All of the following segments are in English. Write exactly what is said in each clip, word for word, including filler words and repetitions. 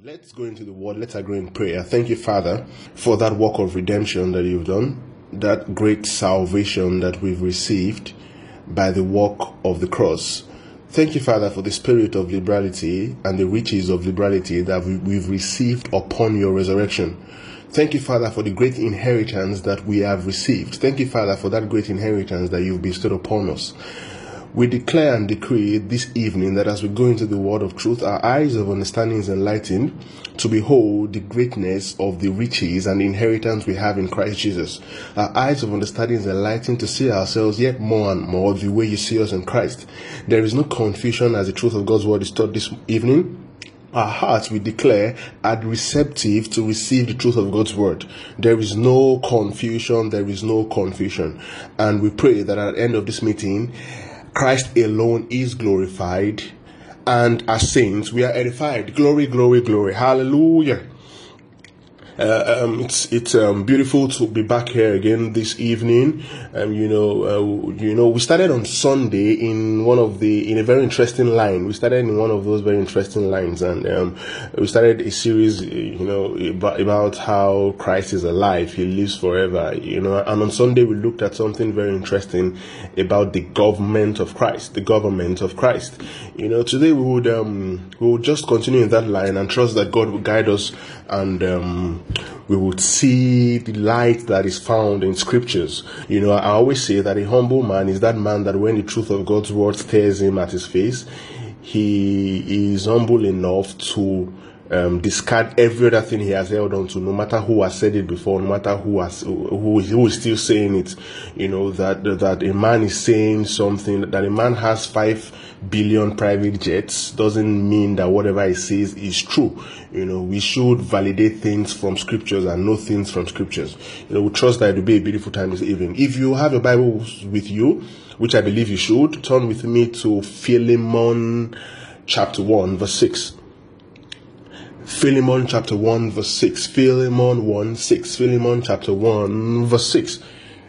Let's go into the word. Let's agree in prayer. Thank you, Father, for that work of redemption that you've done, that great salvation that we've received by the work of the cross. Thank you, Father, for the spirit of liberality and the riches of liberality that we, we've received upon your resurrection. Thank you, Father, for the great inheritance that we have received. Thank you, Father, for that great inheritance that you've bestowed upon us. We declare and decree this evening that as we go into the word of truth, our eyes of understanding is enlightened to behold the greatness of the riches and the inheritance we have in Christ Jesus. Our eyes of understanding is enlightened to see ourselves yet more and more the way you see us in Christ. There is no confusion as the truth of God's word is taught this evening. Our hearts, we declare, are receptive to receive the truth of God's word. There is no confusion, there is no confusion. And we pray that at the end of this meeting, Christ alone is glorified, and as saints, we are edified. Glory, glory, glory. Hallelujah. Uh, um, it's it's um, beautiful to be back here again this evening. Um, you know, uh, you know, we started on Sunday in one of the in a very interesting line. We started in one of those very interesting lines, and um, we started a series, you know, about, about how Christ is alive. He lives forever. You know, and on Sunday we looked at something very interesting about the government of Christ. The government of Christ. You know, today we would um, we would just continue in that line and trust that God will guide us, and um, we would see the light that is found in scriptures. You know, I always say that a humble man is that man that when the truth of God's word stares him at his face, he is humble enough to um, discard every other thing he has held on to, no matter who has said it before, no matter who has who, who is still saying it. You know, that that a man is saying something, that a man has five billion private jets doesn't mean that whatever he says is true. You know, we should validate things from scriptures and know things from scriptures. You know, we trust that it will be a beautiful time this evening. If you have your Bible with you, which I believe you should, turn with me to Philemon chapter one, verse six. Philemon chapter one, verse six. Philemon one, six. Philemon chapter one, verse six.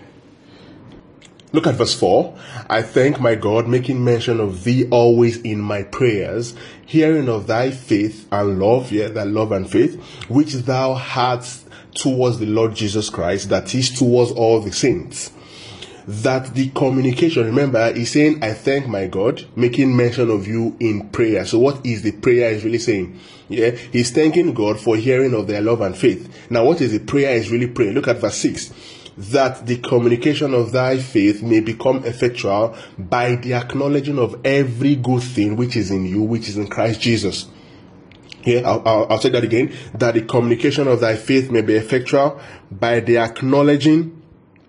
Look at verse four. I thank my God, making mention of thee always in my prayers, hearing of thy faith and love, yeah, that love and faith, which thou hadst towards the Lord Jesus Christ, that is towards all the saints. That the communication, remember, he's saying, I thank my God, making mention of you in prayer. So what is the prayer is really saying? Yeah, he's thanking God for hearing of their love and faith. Now, what is the prayer is really praying? Look at verse six. That the communication of thy faith may become effectual by the acknowledging of every good thing which is in you, which is in Christ Jesus. Yeah, I'll, I'll, I'll say that again. That the communication of thy faith may be effectual by the acknowledging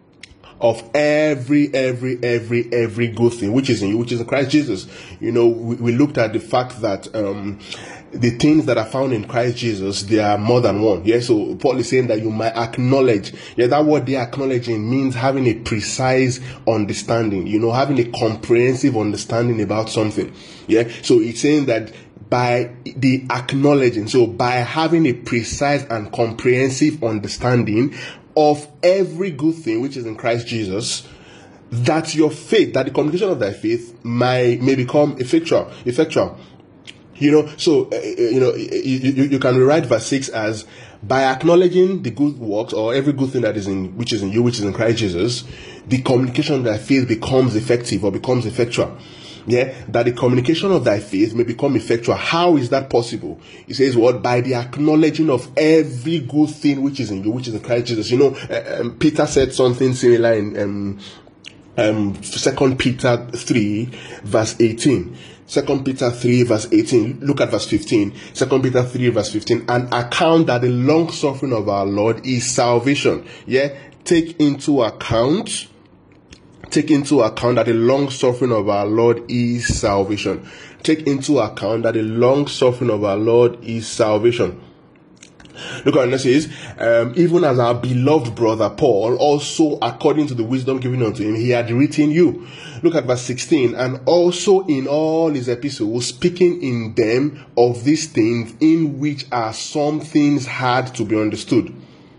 of every, every, every, every good thing which is in you, which is in Christ Jesus. You know, we, we looked at the fact that um, the things that are found in Christ Jesus, they are more than one. Yeah, so Paul is saying that you might acknowledge. Yeah, that word they acknowledging means having a precise understanding. You know, having a comprehensive understanding about something. Yeah, so it's saying that by the acknowledging, so by having a precise and comprehensive understanding of every good thing which is in Christ Jesus, that your faith, that the communication of thy faith may, may become effectual, effectual. You know, so, uh, you know, you, you, you can rewrite verse six as, by acknowledging the good works or every good thing that is in, which is in you, which is in Christ Jesus, the communication of thy faith becomes effective or becomes effectual. Yeah, that the communication of thy faith may become effectual. How is that possible? He says, what? By the acknowledging of every good thing which is in you, which is in Christ Jesus. You know, uh, um, Peter said something similar in um, um, Second Peter three, verse eighteen. Second Peter three, verse eighteen. Look at verse fifteen. Second Peter three, verse fifteen. And account that the long suffering of our Lord is salvation. Yeah, take into account. Take into account that the long suffering of our Lord is salvation. Take into account that the long suffering of our Lord is salvation. Look at what it says. Um, even as our beloved brother Paul, also according to the wisdom given unto him, he had written you. Look at verse sixteen. And also in all his epistles, speaking in them of these things, in which are some things hard to be understood,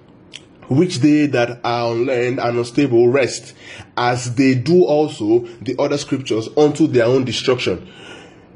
which they that are unlearned and unstable rest, as they do also the other scriptures unto their own destruction.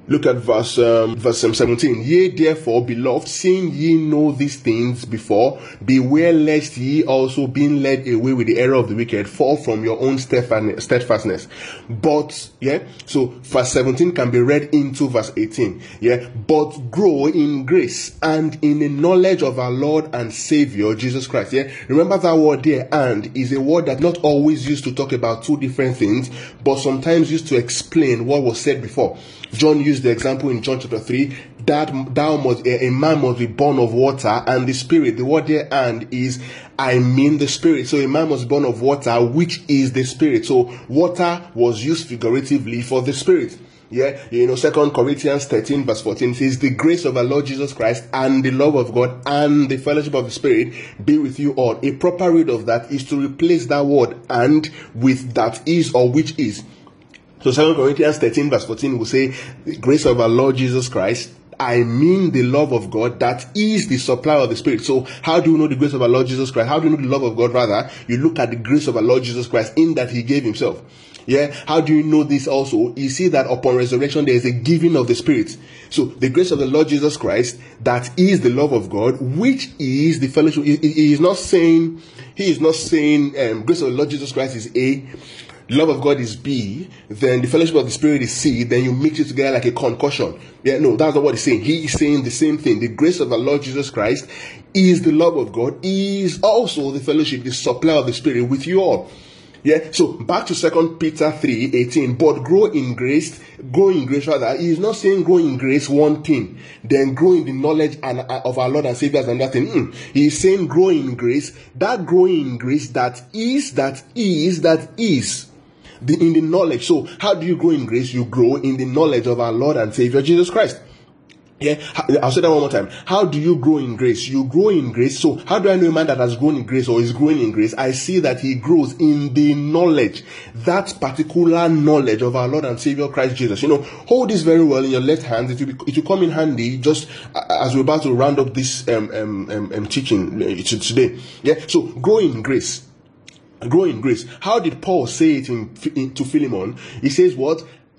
Look at verse um, verse seventeen. Yea, therefore, beloved, seeing ye know these things before, beware lest ye also, being led away with the error of the wicked, fall from your own steadfastness. But, yeah, so verse seventeen can be read into verse eighteen. Yeah, but grow in grace and in the knowledge of our Lord and Savior, Jesus Christ. Yeah, remember that word there, and, is a word that not always used to talk about two different things, but sometimes used to explain what was said before. John used the example in John chapter three, that thou must, a, a man must be born of water and the spirit. The word there, and, is, I mean the spirit. So a man must be born of water, which is the spirit. So water was used figuratively for the spirit. Yeah, you know, Second Corinthians thirteen verse fourteen says, the grace of our Lord Jesus Christ and the love of God and the fellowship of the Spirit be with you all. A proper read of that is to replace that word and with that is or which is. So Second Corinthians thirteen verse fourteen will say, the grace of our Lord Jesus Christ, I mean the love of God, that is the supply of the Spirit. So how do you know the grace of our Lord Jesus Christ? How do you know the love of God? Rather, you look at the grace of our Lord Jesus Christ in that he gave himself. Yeah, how do you know this also? You see that upon resurrection there is a giving of the Spirit. So the grace of the Lord Jesus Christ, that is the love of God, which is the fellowship. He, he is not saying, he is not saying um, grace of the Lord Jesus Christ is A, love of God is B, then the fellowship of the Spirit is C, then you mix it together like a concussion. Yeah, no, that's not what he's saying. He is saying the same thing. The grace of the Lord Jesus Christ is the love of God, is also the fellowship, the supply of the Spirit with you all. Yeah, so back to Second Peter three eighteen. But grow in grace, grow in grace rather. He is not saying grow in grace one thing, then grow in the knowledge and uh, of our Lord and Savior is another thing. Mm. He is saying grow in grace, that growing in grace that is, that is, that is. The, in the knowledge. So how do you grow in grace? You grow in the knowledge of our Lord and Savior Jesus Christ. Yeah, I'll say that one more time. How do you grow in grace? You grow in grace. So how do I know a man that has grown in grace or is growing in grace? I see that he grows in the knowledge, that particular knowledge of our Lord and Savior Christ Jesus. You know, hold this very well in your left hand. It will, be, it will come in handy just as we're about to round up this um, um, um, um, teaching today. Yeah, so grow in grace. Grow in grace. How did Paul say it in, in, to Philemon? He says what?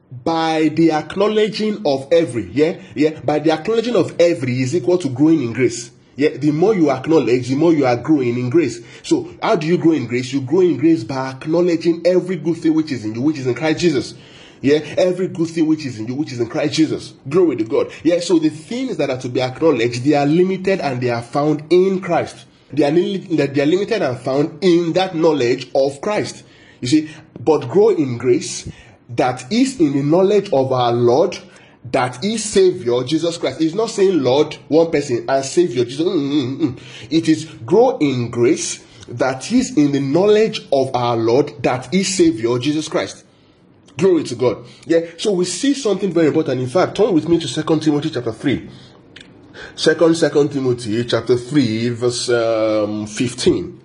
By the acknowledging of every. Yeah, yeah. By the acknowledging of every is equal to growing in grace. Yeah, the more you acknowledge, the more you are growing in grace. So how do you grow in grace? You grow in grace by acknowledging every good thing which is in you, which is in Christ Jesus. Yeah, every good thing which is in you, which is in Christ Jesus. Glory to God. Yeah, so the things that are to be acknowledged, they are limited and they are found in Christ. They are, they are limited and found in that knowledge of Christ. You see, but grow in grace that is in the knowledge of our Lord, that is Savior Jesus Christ. It's not saying Lord, one person, and Savior Jesus. Mm-mm-mm. It is grow in grace that is in the knowledge of our Lord, that is Savior Jesus Christ. Glory to God. Yeah, so we see something very important. In fact, turn with me to Second Timothy chapter three. Second, Second Timothy chapter three, verse um, fifteen.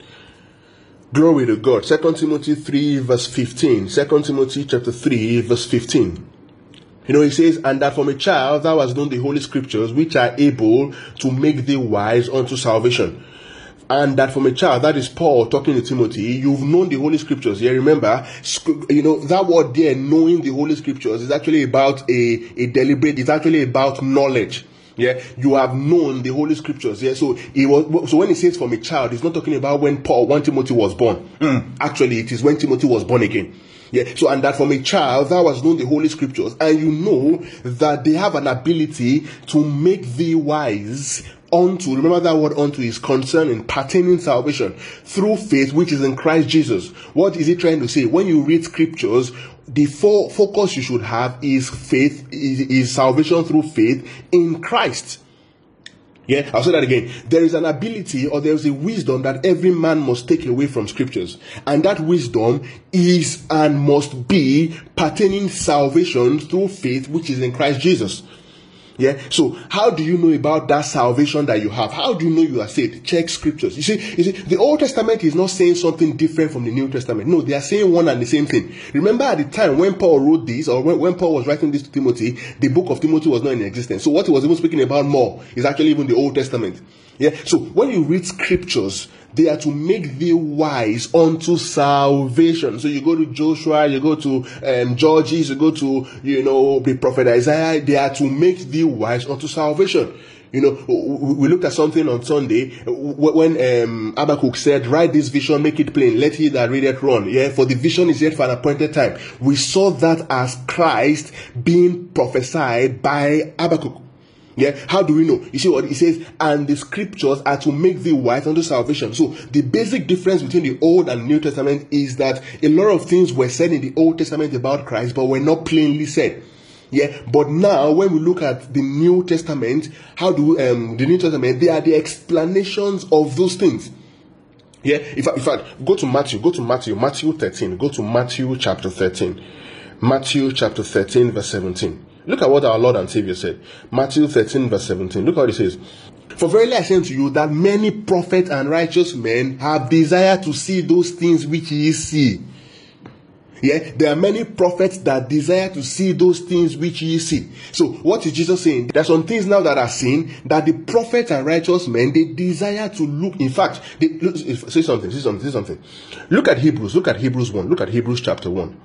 Glory to God. Second Timothy three, verse fifteen. Second Timothy chapter three, verse fifteen. You know, he says, and that from a child thou hast known the holy scriptures, which are able to make thee wise unto salvation. And that from a child, that is Paul talking to Timothy, you've known the Holy Scriptures. Yeah, remember, you know, that word there, knowing the Holy Scriptures, is actually about a, a deliberate, it's actually about knowledge. Yeah, you have known the Holy Scriptures. Yeah, so it was. So when he says from a child, he's not talking about when Paul, when Timothy was born. Mm. Actually, it is when Timothy was born again. Yeah, so and that from a child thou hast known the Holy Scriptures, and you know that they have an ability to make thee wise unto, remember that word unto is concerning pertaining salvation through faith which is in Christ Jesus. What is he trying to say? When you read scriptures, the fo- focus you should have is faith, is, is salvation through faith in Christ. Yeah, I'll say that again. There is an ability or there is a wisdom that every man must take away from scriptures. And that wisdom is and must be pertaining salvation through faith which is in Christ Jesus. Yeah, so how do you know about that salvation that you have? How do you know you are saved? Check scriptures. You see, you see, the Old Testament is not saying something different from the New Testament. No, they are saying one and the same thing. Remember at the time when Paul wrote this, or when, when Paul was writing this to Timothy, the book of Timothy was not in existence. So what he was even speaking about more is actually even the Old Testament. Yeah, so when you read scriptures, They are to make thee wise unto salvation. So you go to Joshua, you go to um, Judges, you go to, you know, the prophet Isaiah. They are to make thee wise unto salvation. You know, we looked at something on Sunday when um, Habakkuk said, write this vision, make it plain, let he that read it run. Yeah, for the vision is yet for an appointed time. We saw that as Christ being prophesied by Habakkuk. Yeah, how do we know? You see what he says, and the scriptures are to make thee wise unto salvation. So the basic difference between the Old and New Testament is that a lot of things were said in the Old Testament about Christ, but were not plainly said. Yeah, but now when we look at the New Testament, how do um the New Testament, they are the explanations of those things. Yeah, in fact, in fact, go to Matthew, go to Matthew, Matthew thirteen, go to Matthew chapter thirteen, Matthew chapter thirteen, verse seventeen. Look at what our Lord and Savior said. Matthew thirteen, verse seventeen. Look how it says. For verily I say unto you that many prophets and righteous men have desired to see those things which ye see. Yeah, there are many prophets that desire to see those things which ye see. So what is Jesus saying? There are some things now that are seen that the prophets and righteous men, they desire to look. In fact, they, look, say something, say something, say something. Look at Hebrews, look at Hebrews one, look at Hebrews chapter one.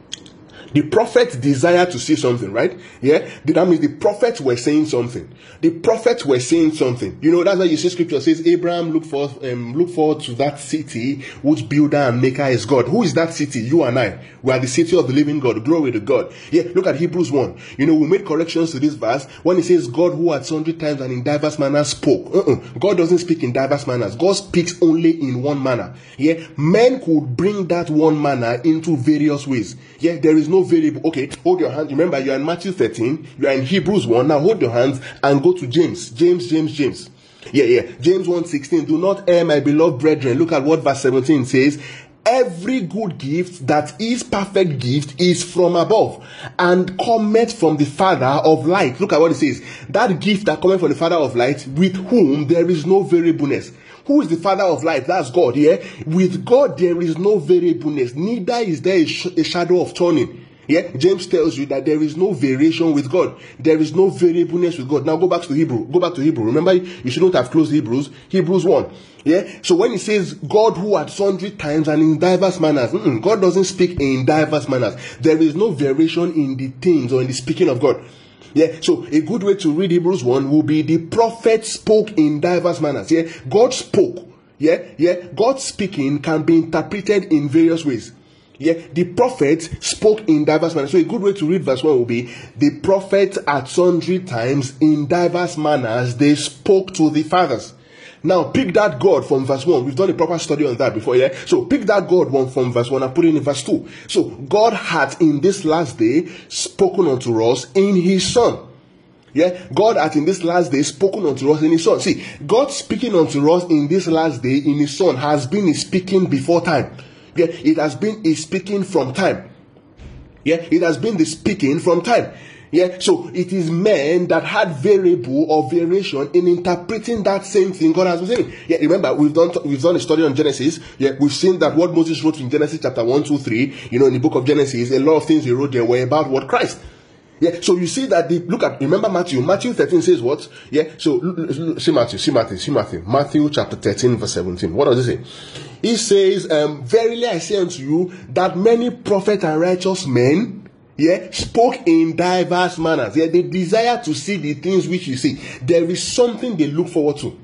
The prophets desire to see something, right? Yeah, that means the prophets were saying something. The prophets were saying something. You know, that's why you see scripture says, Abraham look for, um, look forward to that city which builder and maker is God. Who is that city? You and I. We are the city of the living God. Glory to God. Yeah, look at Hebrews one. You know, we made corrections to this verse when it says God who at sundry times and in diverse manners spoke. Uh-uh. God doesn't speak in diverse manners. God speaks only in one manner. Yeah, men could bring that one manner into various ways. Yeah, there is no variable. Okay, hold your hand. Remember, you are in Matthew thirteen, you are in Hebrews one. Now hold your hands and go to James. James, James, James. Yeah, yeah. James one sixteen. Do not err, my beloved brethren. Look at what verse seventeen says. Every good gift that is perfect gift is from above and cometh from the Father of light. Look at what it says. That gift that cometh from the Father of light, with whom there is no variableness. Who is the Father of light? That's God. Yeah. With God there is no variableness. Neither is there a, sh- a shadow of turning. Yeah, James tells you that there is no variation with God. There is no variableness with God. Now go back to Hebrew. Go back to Hebrew. Remember, you shouldn't have closed Hebrews. Hebrews one. Yeah. So when it says God who at sundry times and in diverse manners, God doesn't speak in diverse manners. There is no variation in the things or in the speaking of God. Yeah, so a good way to read Hebrews one will be the prophet spoke in diverse manners. Yeah, God spoke. Yeah, yeah, God speaking can be interpreted in various ways. Yeah, the prophet spoke in diverse manners. So a good way to read verse one will be the prophet at sundry times in diverse manners they spoke to the fathers. Now pick that God from verse one. We've done a proper study on that before, yeah? So pick that God one from verse one and put it in verse two. So God had in this last day spoken unto us in his Son. Yeah, God had in this last day spoken unto us in his Son. See, God speaking unto us in this last day in his Son has been his speaking before time. Yeah, it has been a speaking from time. Yeah, it has been the speaking from time. Yeah, so it is men that had variable or variation in interpreting that same thing God has been saying. Yeah, remember we've done we've done a study on Genesis. Yeah, we've seen that what Moses wrote in Genesis chapter one, two, three. You know, in the book of Genesis, a lot of things he wrote there were about what Christ. Yeah, so you see that the look at remember Matthew. Matthew thirteen says what? Yeah, so see Matthew, see Matthew, see Matthew. Matthew chapter thirteen, verse seventeen. What does it say? He says, um, verily I say unto you that many prophets and righteous men, yeah, spoke in diverse manners. Yeah, they desire to see the things which you see. There is something they look forward to.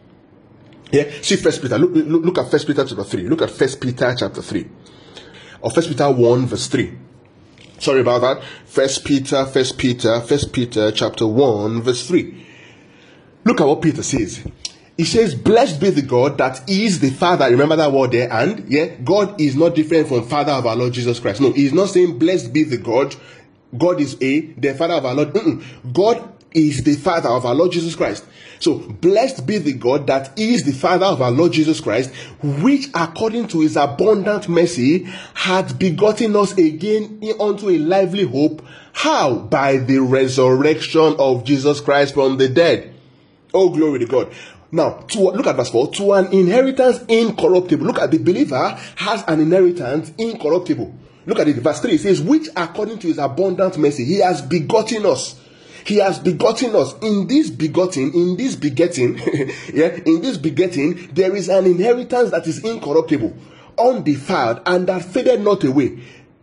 Yeah, see First Peter. Look, look, look at First Peter chapter three. Look at First Peter chapter three, or First Peter one verse three. Sorry about that. First Peter, First Peter, First Peter chapter one verse three. Look at what Peter says. He says, blessed be the God that is the Father. Remember that word there? And yeah, God is not different from Father of our Lord Jesus Christ. No, he's not saying blessed be the God. God is a, the Father of our Lord. Mm-mm. God is the Father of our Lord Jesus Christ. So, blessed be the God that is the Father of our Lord Jesus Christ, which according to his abundant mercy hath begotten us again unto a lively hope. How? By the resurrection of Jesus Christ from the dead. Oh, glory to God. Now, to, look at verse four. To an inheritance incorruptible. Look at the believer has an inheritance incorruptible. Look at it. Verse three. It says, which according to his abundant mercy, he has begotten us. He has begotten us. In this begotten, in this begetting, yeah, in this begetting, there is an inheritance that is incorruptible, undefiled, and that faded not away.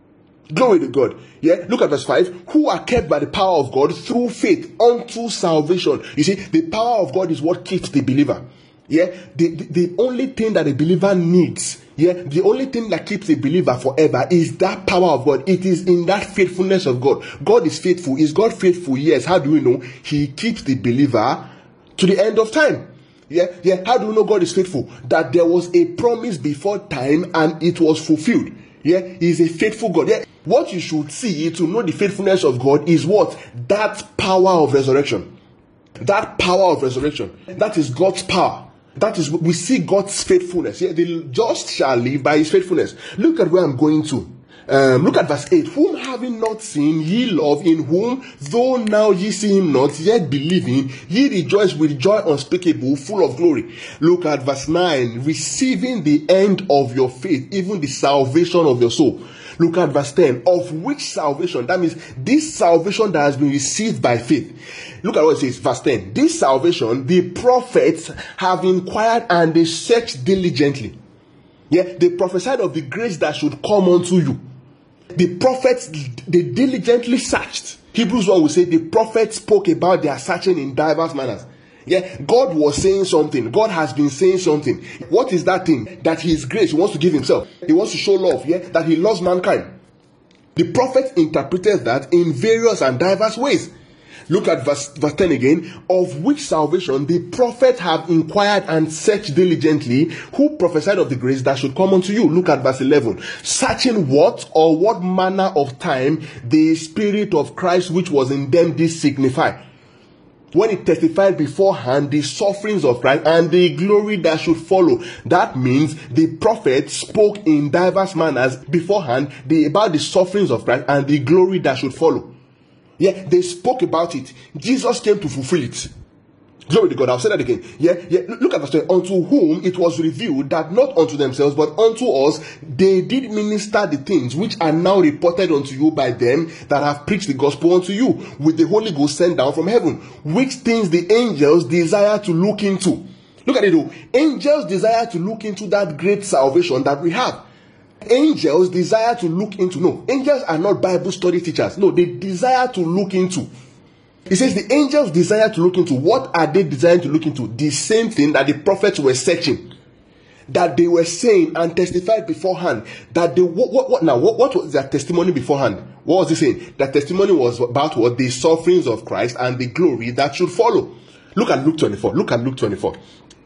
Glory to God. Yeah, look at verse five. Who are kept by the power of God through faith unto salvation. You see, the power of God is what keeps the believer. Yeah, the, the, the only thing that a believer needs, yeah, the only thing that keeps a believer forever is that power of God. It is in that faithfulness of God. God is faithful. Is God faithful? Yes. How do we know? He keeps the believer to the end of time. Yeah, yeah. How do we know God is faithful? That there was a promise before time and it was fulfilled. Yeah, He is a faithful God. Yeah. What you should see to know the faithfulness of God is what? That power of resurrection. That power of resurrection. That is God's power. That is, we see God's faithfulness. Yeah, the just shall live by His faithfulness. Look at where I'm going to. Um, look at verse eight. Whom having not seen ye love, in whom though now ye see Him not, yet believing, ye rejoice with joy unspeakable, full of glory. Look at verse nine. Receiving the end of your faith, even the salvation of your soul. Look at verse ten. Of which salvation? That means this salvation that has been received by faith. Look at what it says, verse ten. This salvation, the prophets have inquired and they searched diligently. Yeah, they prophesied of the grace that should come unto you. The prophets, they diligently searched. Hebrews one will say the prophets spoke about their searching in diverse manners. Yeah, God was saying something. God has been saying something. What is that thing? That His grace, He wants to give Himself. He wants to show love. Yeah, that He loves mankind. The prophets interpreted that in various and diverse ways. Look at verse, verse ten again. Of which salvation the prophets have inquired and searched diligently, who prophesied of the grace that should come unto you. Look at verse eleven. Searching what or what manner of time the Spirit of Christ which was in them did signify. When it testified beforehand the sufferings of Christ and the glory that should follow. That means the prophet spoke in diverse manners beforehand the, about the sufferings of Christ and the glory that should follow. Yeah, they spoke about it. Jesus came to fulfill it. Glory to God. I'll say that again. Yeah, yeah. Look at verse twenty. Unto whom it was revealed that not unto themselves but unto us they did minister the things which are now reported unto you by them that have preached the gospel unto you, with the Holy Ghost sent down from heaven, which things the angels desire to look into. Look at it though. Angels desire to look into that great salvation that we have. Angels desire to look into. No, angels are not Bible study teachers. No, they desire to look into. It says the angels desire to look into. What are they desiring to look into? The same thing that the prophets were searching, that they were saying and testified beforehand. That they what, what, what now? What, what was their testimony beforehand? What was he saying? That testimony was about what? The sufferings of Christ and the glory that should follow. Look at Luke twenty-four. Look at Luke twenty-four.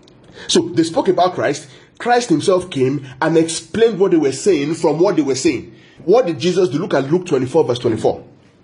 So they spoke about Christ. Christ Himself came and explained what they were saying from what they were saying. What did Jesus do? Look at Luke twenty-four, verse twenty-four.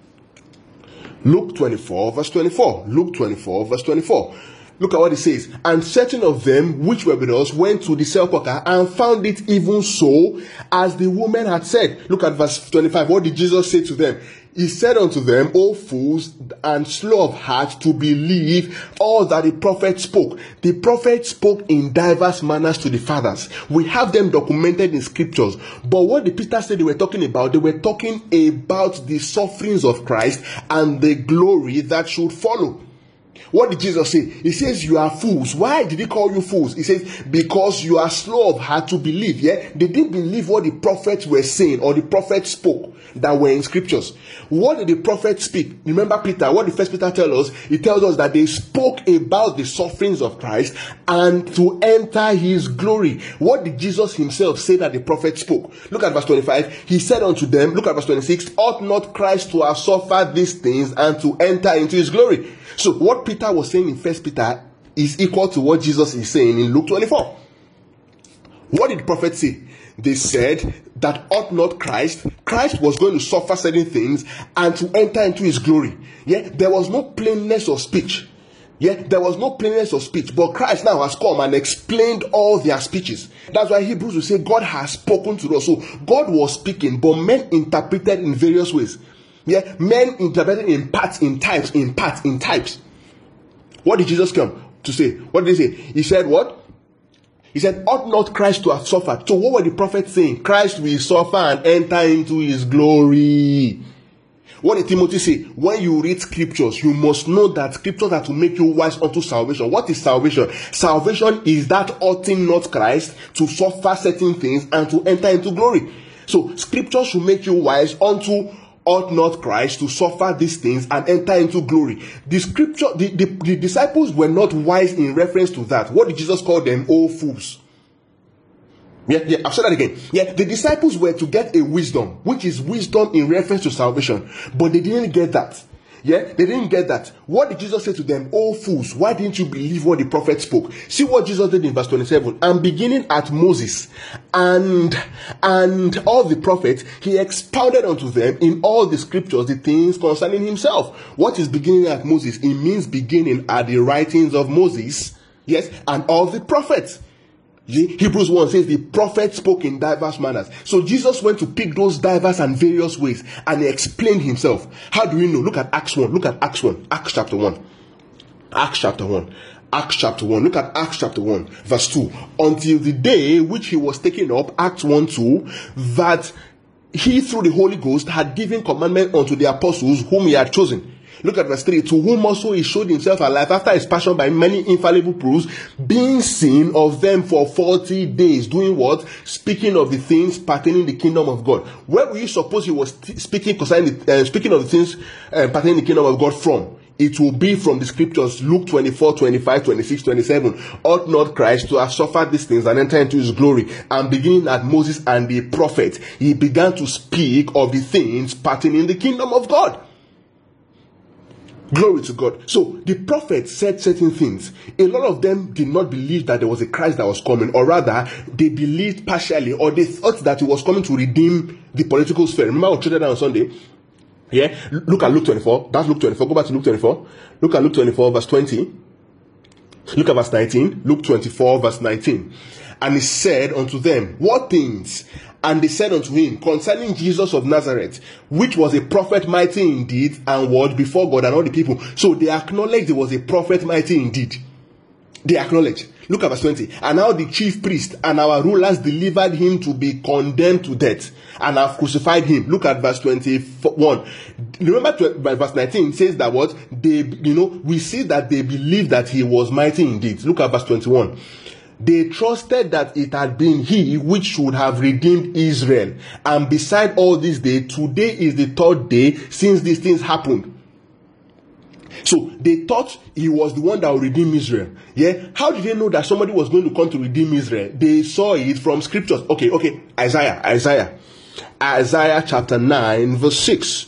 Luke twenty-four, verse twenty-four. Luke twenty-four, verse twenty-four. Look at what it says. And certain of them which were with us went to the sepulchre and found it even so as the woman had said. Look at verse twenty-five. What did Jesus say to them? He said unto them, O fools and slow of heart to believe all that the prophet spoke. The prophet spoke in diverse manners to the fathers. We have them documented in scriptures. But what the Peter said they were talking about, they were talking about the sufferings of Christ and the glory that should follow. What did Jesus say? He says you are fools. Why did He call you fools? He says because you are slow of heart to believe. Yeah, they didn't believe what the prophets were saying or the prophets spoke that were in scriptures. What did the prophets speak? Remember Peter, what did First Peter tell us? He tells us that they spoke about the sufferings of Christ and to enter His glory. What did Jesus Himself say that the prophet spoke? Look at verse twenty-five. He said unto them, look at verse twenty-six, ought not Christ to have suffered these things and to enter into His glory? So what Peter was saying in First Peter is equal to what Jesus is saying in Luke twenty-four. What did the prophet say? They said that ought not Christ, Christ was going to suffer certain things and to enter into His glory. Yeah, there was no plainness of speech. Yeah, there was no plainness of speech. But Christ now has come and explained all their speeches. That's why Hebrews will say God has spoken to us. So God was speaking, but men interpreted in various ways. Yeah, men interpreted in parts, in types, in parts, in types. What did Jesus come to say? What did He say? He said what? He said, ought not Christ to have suffered? So what were the prophets saying? Christ will suffer and enter into His glory. What did Timothy say? When you read scriptures, you must know that scriptures are to make you wise unto salvation. What is salvation? Salvation is that oughting not Christ to suffer certain things and to enter into glory. So scriptures should make you wise unto ought not Christ to suffer these things and enter into glory. The scripture, the, the, the disciples were not wise in reference to that. What did Jesus call them? Oh, fools. Yeah, yeah, I'll say that again. Yeah, the disciples were to get a wisdom, which is wisdom in reference to salvation, but they didn't get that. Yeah, they didn't get that. What did Jesus say to them? Oh, fools, why didn't you believe what the prophet spoke? See what Jesus did in verse twenty-seven. And beginning at Moses and and all the prophets, he expounded unto them in all the scriptures the things concerning himself. What is beginning at Moses? It means beginning at the writings of Moses, yes, and all the prophets. Hebrews one says the prophet spoke in diverse manners. So Jesus went to pick those diverse and various ways and he explained himself. How do we know? Look at Acts one. Look at Acts one. Acts chapter one. Acts chapter one. Acts chapter one. Look at Acts chapter one, verse two. Until the day which he was taken up, Acts one two, that he through the Holy Ghost had given commandment unto the apostles whom he had chosen. Look at verse three. To whom also he showed himself alive after his passion by many infallible proofs, being seen of them for forty days. Doing what? Speaking of the things pertaining the kingdom of God. Where were you suppose he was t- speaking concerning the, uh, speaking of the things uh, pertaining the kingdom of God from? It will be from the scriptures, Luke twenty-four, twenty-five, twenty-six, twenty-seven. Ought not Christ to have suffered these things and enter into his glory? And beginning at Moses and the prophets, he began to speak of the things pertaining the kingdom of God. Glory to God. So the prophets said certain things. A lot of them did not believe that there was a Christ that was coming, or rather, they believed partially, or they thought that he was coming to redeem the political sphere. Remember, I treated that on Sunday. Yeah, look at Luke twenty-four. That's Luke twenty-four. Go back to Luke twenty-four. Look at Luke twenty-four, verse twenty. Look at verse nineteen. Luke twenty-four, verse nineteen. And he said unto them, what things? And they said unto him, concerning Jesus of Nazareth, which was a prophet mighty in deed and word before God and all the people. So they acknowledged there was a prophet mighty in deed. They acknowledged. Look at verse twenty. And now the chief priest and our rulers delivered him to be condemned to death and have crucified him. Look at verse twenty-one. Remember verse nineteen says that what? They, you know, we see that they believed that he was mighty indeed. Look at verse twenty-one. They trusted that it had been he which should have redeemed Israel. And beside all this day, today is the third day since these things happened. So they thought he was the one that would redeem Israel. Yeah. How did they know that somebody was going to come to redeem Israel? They saw it from scriptures. Okay, okay. Isaiah, Isaiah. Isaiah chapter nine, verse six.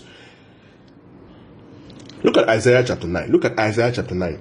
Look at Isaiah chapter nine. Look at Isaiah chapter nine.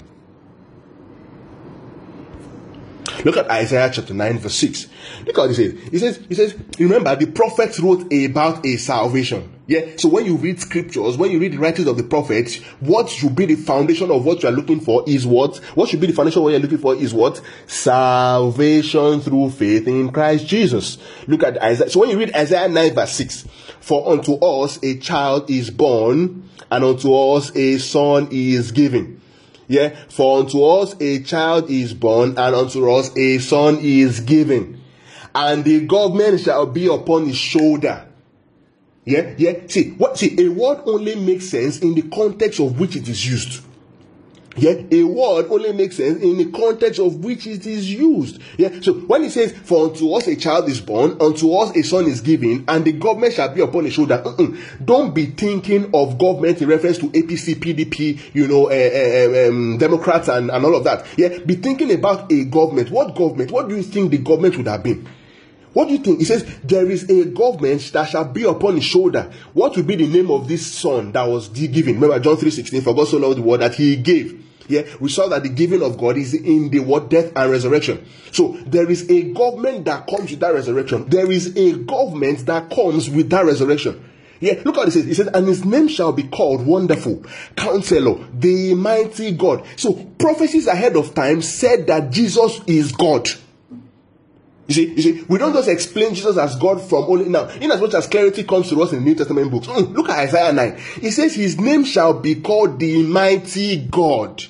Look at Isaiah chapter nine, verse six. Look what he says. He says, he says, remember, the prophets wrote about a salvation. Yeah. So when you read scriptures, when you read the writings of the prophets, what should be the foundation of what you are looking for is what? What should be the foundation of what you are looking for is what? Salvation through faith in Christ Jesus. Look at Isaiah. So when you read Isaiah nine, verse six, for unto us a child is born, and unto us a son is given. Yeah, for unto us a child is born, and unto us a son is given, and the government shall be upon his shoulder. Yeah, yeah. See, what? See, a word only makes sense in the context of which it is used. Yeah, a word only makes sense in the context of which it is used. Yeah, so when he says, for unto us a child is born, unto us a son is given, and the government shall be upon his shoulder. Uh-uh. Don't be thinking of government in reference to A P C, P D P, you know, uh, uh, um, Democrats and, and all of that. Yeah, be thinking about a government. What government? What do you think the government would have been? What do you think? He says, there is a government that shall be upon his shoulder. What will be the name of this son that was given? Remember John three sixteen, for God so loved the world that he gave. Yeah, we saw that the giving of God is in the word death and resurrection. So there is a government that comes with that resurrection. There is a government that comes with that resurrection. Yeah, look what it says. It says, and his name shall be called Wonderful, Counselor, the Mighty God. So prophecies ahead of time said that Jesus is God. You see, you see, we don't just explain Jesus as God from only now. In as much as clarity comes to us in the New Testament books. Mm, look at Isaiah nine. It says his name shall be called the Mighty God.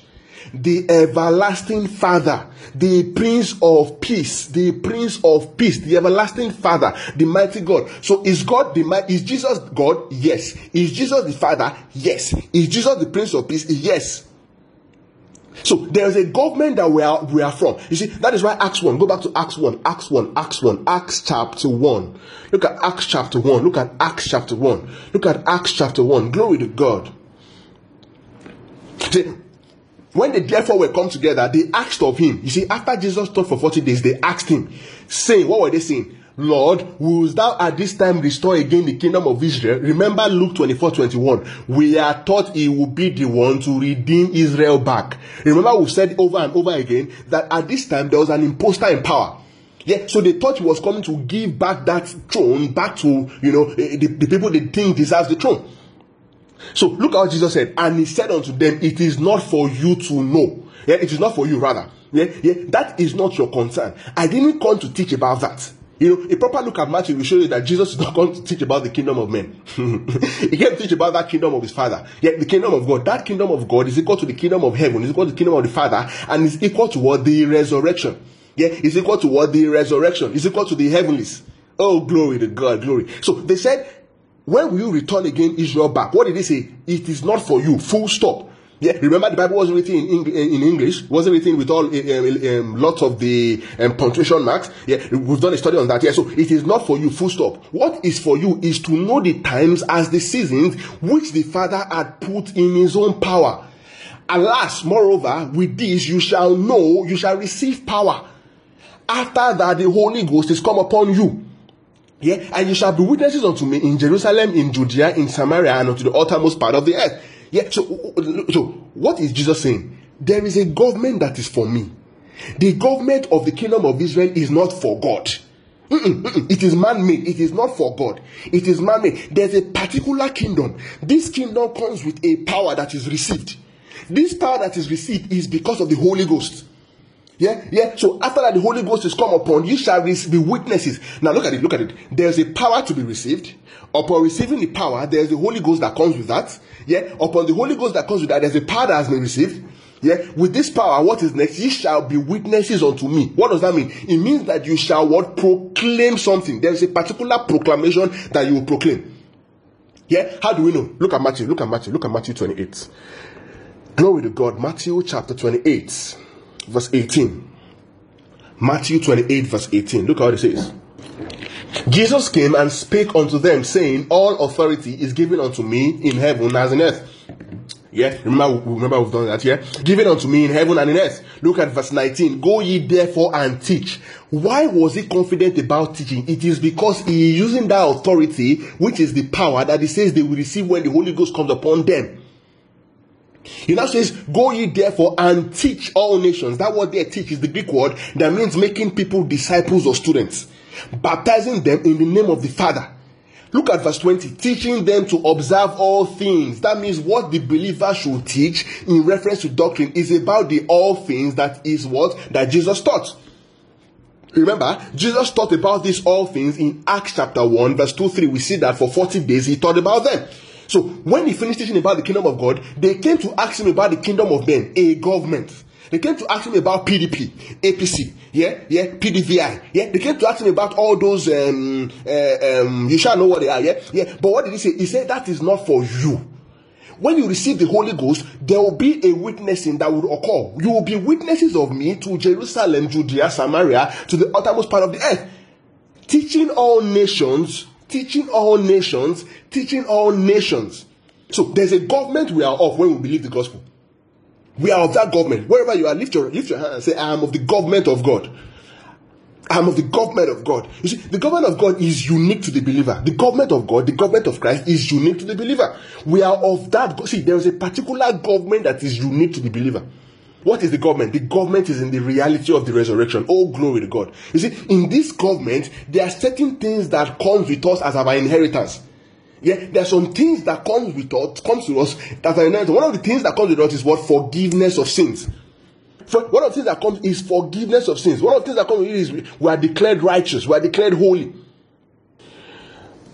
the everlasting Father, the Prince of Peace, the Prince of Peace, the everlasting Father, the mighty God. So is God the mighty? Is Jesus God? Yes. Is Jesus the Father? Yes. Is Jesus the Prince of Peace? Yes. So there is a government that we are we are from. You see, that is why Acts one. Go back to Acts one. Acts one. Acts one. Acts chapter one. Look at Acts chapter one. Look at Acts chapter one. Look at Acts chapter one. Glory to God. See, when they therefore were come together, they asked of him. You see, after Jesus taught for forty days, they asked him, saying, what were they saying? Lord, wilt thou at this time restore again the kingdom of Israel? Remember Luke twenty-four twenty-one. We are taught he will be the one to redeem Israel back. Remember we've said over and over again that at this time there was an imposter in power. Yeah, so they thought he was coming to give back that throne back to, you know, the, the people they think deserves the throne. So look at what Jesus said. And he said unto them, it is not for you to know. Yeah, it is not for you rather. Yeah, yeah, that is not your concern. I didn't come to teach about that. You know, a proper look at Matthew will show you that Jesus is not going to teach about the kingdom of men. He came to teach about that kingdom of his Father. Yet the kingdom of God, that kingdom of God is equal to the kingdom of heaven, is equal to the kingdom of the Father, and is equal to what? The resurrection. Yeah, it's equal to what? The resurrection. It's equal to the heavenlies. Oh, glory to God, glory. So they said, when will you return again Israel back? What did they say? It is not for you. Full stop. Yeah, remember the Bible wasn't written in, in English, wasn't written with all um, um, lots of the um, punctuation marks. Yeah, we've done a study on that. Yeah, so it is not for you, full stop. What is for you is to know the times as the seasons which the Father had put in his own power. Alas, moreover, with this you shall know, you shall receive power after that the Holy Ghost is come upon you. Yeah, and you shall be witnesses unto me in Jerusalem, in Judea, in Samaria, and unto the uttermost part of the earth. Yeah, so, so what is Jesus saying? There is a government that is for me. The government of the kingdom of Israel is not for God. Mm-mm, mm-mm. It is man-made. It is not for God. It is man-made. There's a particular kingdom. This kingdom comes with a power that is received. This power that is received is because of the Holy Ghost. Yeah, yeah. So after that, the Holy Ghost is come upon you, shall be witnesses. Now look at it. Look at it. There's a power to be received. Upon receiving the power, there's the Holy Ghost that comes with that. Yeah. Upon the Holy Ghost that comes with that, there's a power that has been received. Yeah. With this power, what is next? Ye shall be witnesses unto me. What does that mean? It means that you shall what? Proclaim something. There is a particular proclamation that you will proclaim. Yeah. How do we know? Look at Matthew. Look at Matthew. Look at Matthew twenty-eight. Glory to God. Matthew chapter twenty-eight. Verse eighteen. Matthew twenty-eight verse eighteen. Look how it says. Jesus came and spake unto them, saying, all authority is given unto me in heaven as in earth. Yeah, remember, remember we've done that, yeah? Given unto me in heaven and in earth. Look at verse nineteen. Go ye therefore and teach. Why was he confident about teaching? It is because he is using that authority, which is the power that he says they will receive when the Holy Ghost comes upon them. He now says, go ye therefore and teach all nations. That word there, teach, is the Greek word that means making people disciples or students. Baptizing them in the name of the Father. Look at verse twenty. Teaching them to observe all things. That means what the believer should teach in reference to doctrine is about the all things that is what? That Jesus taught. Remember, Jesus taught about these all things in Acts chapter one, verse two, three. We see that for forty days he taught about them. So when he finished teaching about the kingdom of God, they came to ask him about the kingdom of men, a government. They came to ask him about P D P, A P C, yeah, yeah, P D V I, yeah. They came to ask him about all those, um, uh, um, you shall know what they are, yeah, yeah. But what did he say? He said that is not for you. When you receive the Holy Ghost, there will be a witnessing that will occur. You will be witnesses of me to Jerusalem, Judea, Samaria, to the uttermost part of the earth, teaching all nations. Teaching all nations, teaching all nations. So there's a government we are of when we believe the gospel. We are of that government. Wherever you are, lift your, lift your hand and say, I am of the government of God. I am of the government of God. You see, the government of God is unique to the believer. The government of God, the government of Christ is unique to the believer. We are of that. See, there is a particular government that is unique to the believer. What is the government? The government is in the reality of the resurrection. Oh, glory to God. You see, in this government, there are certain things that come with us as our inheritance. Yeah, there are some things that comes with us, comes to us that are inheritance. One of the things that comes with us is what? Forgiveness of sins. For, one of the things that comes is forgiveness of sins. One of the things that comes with it is we are declared righteous. We are declared holy.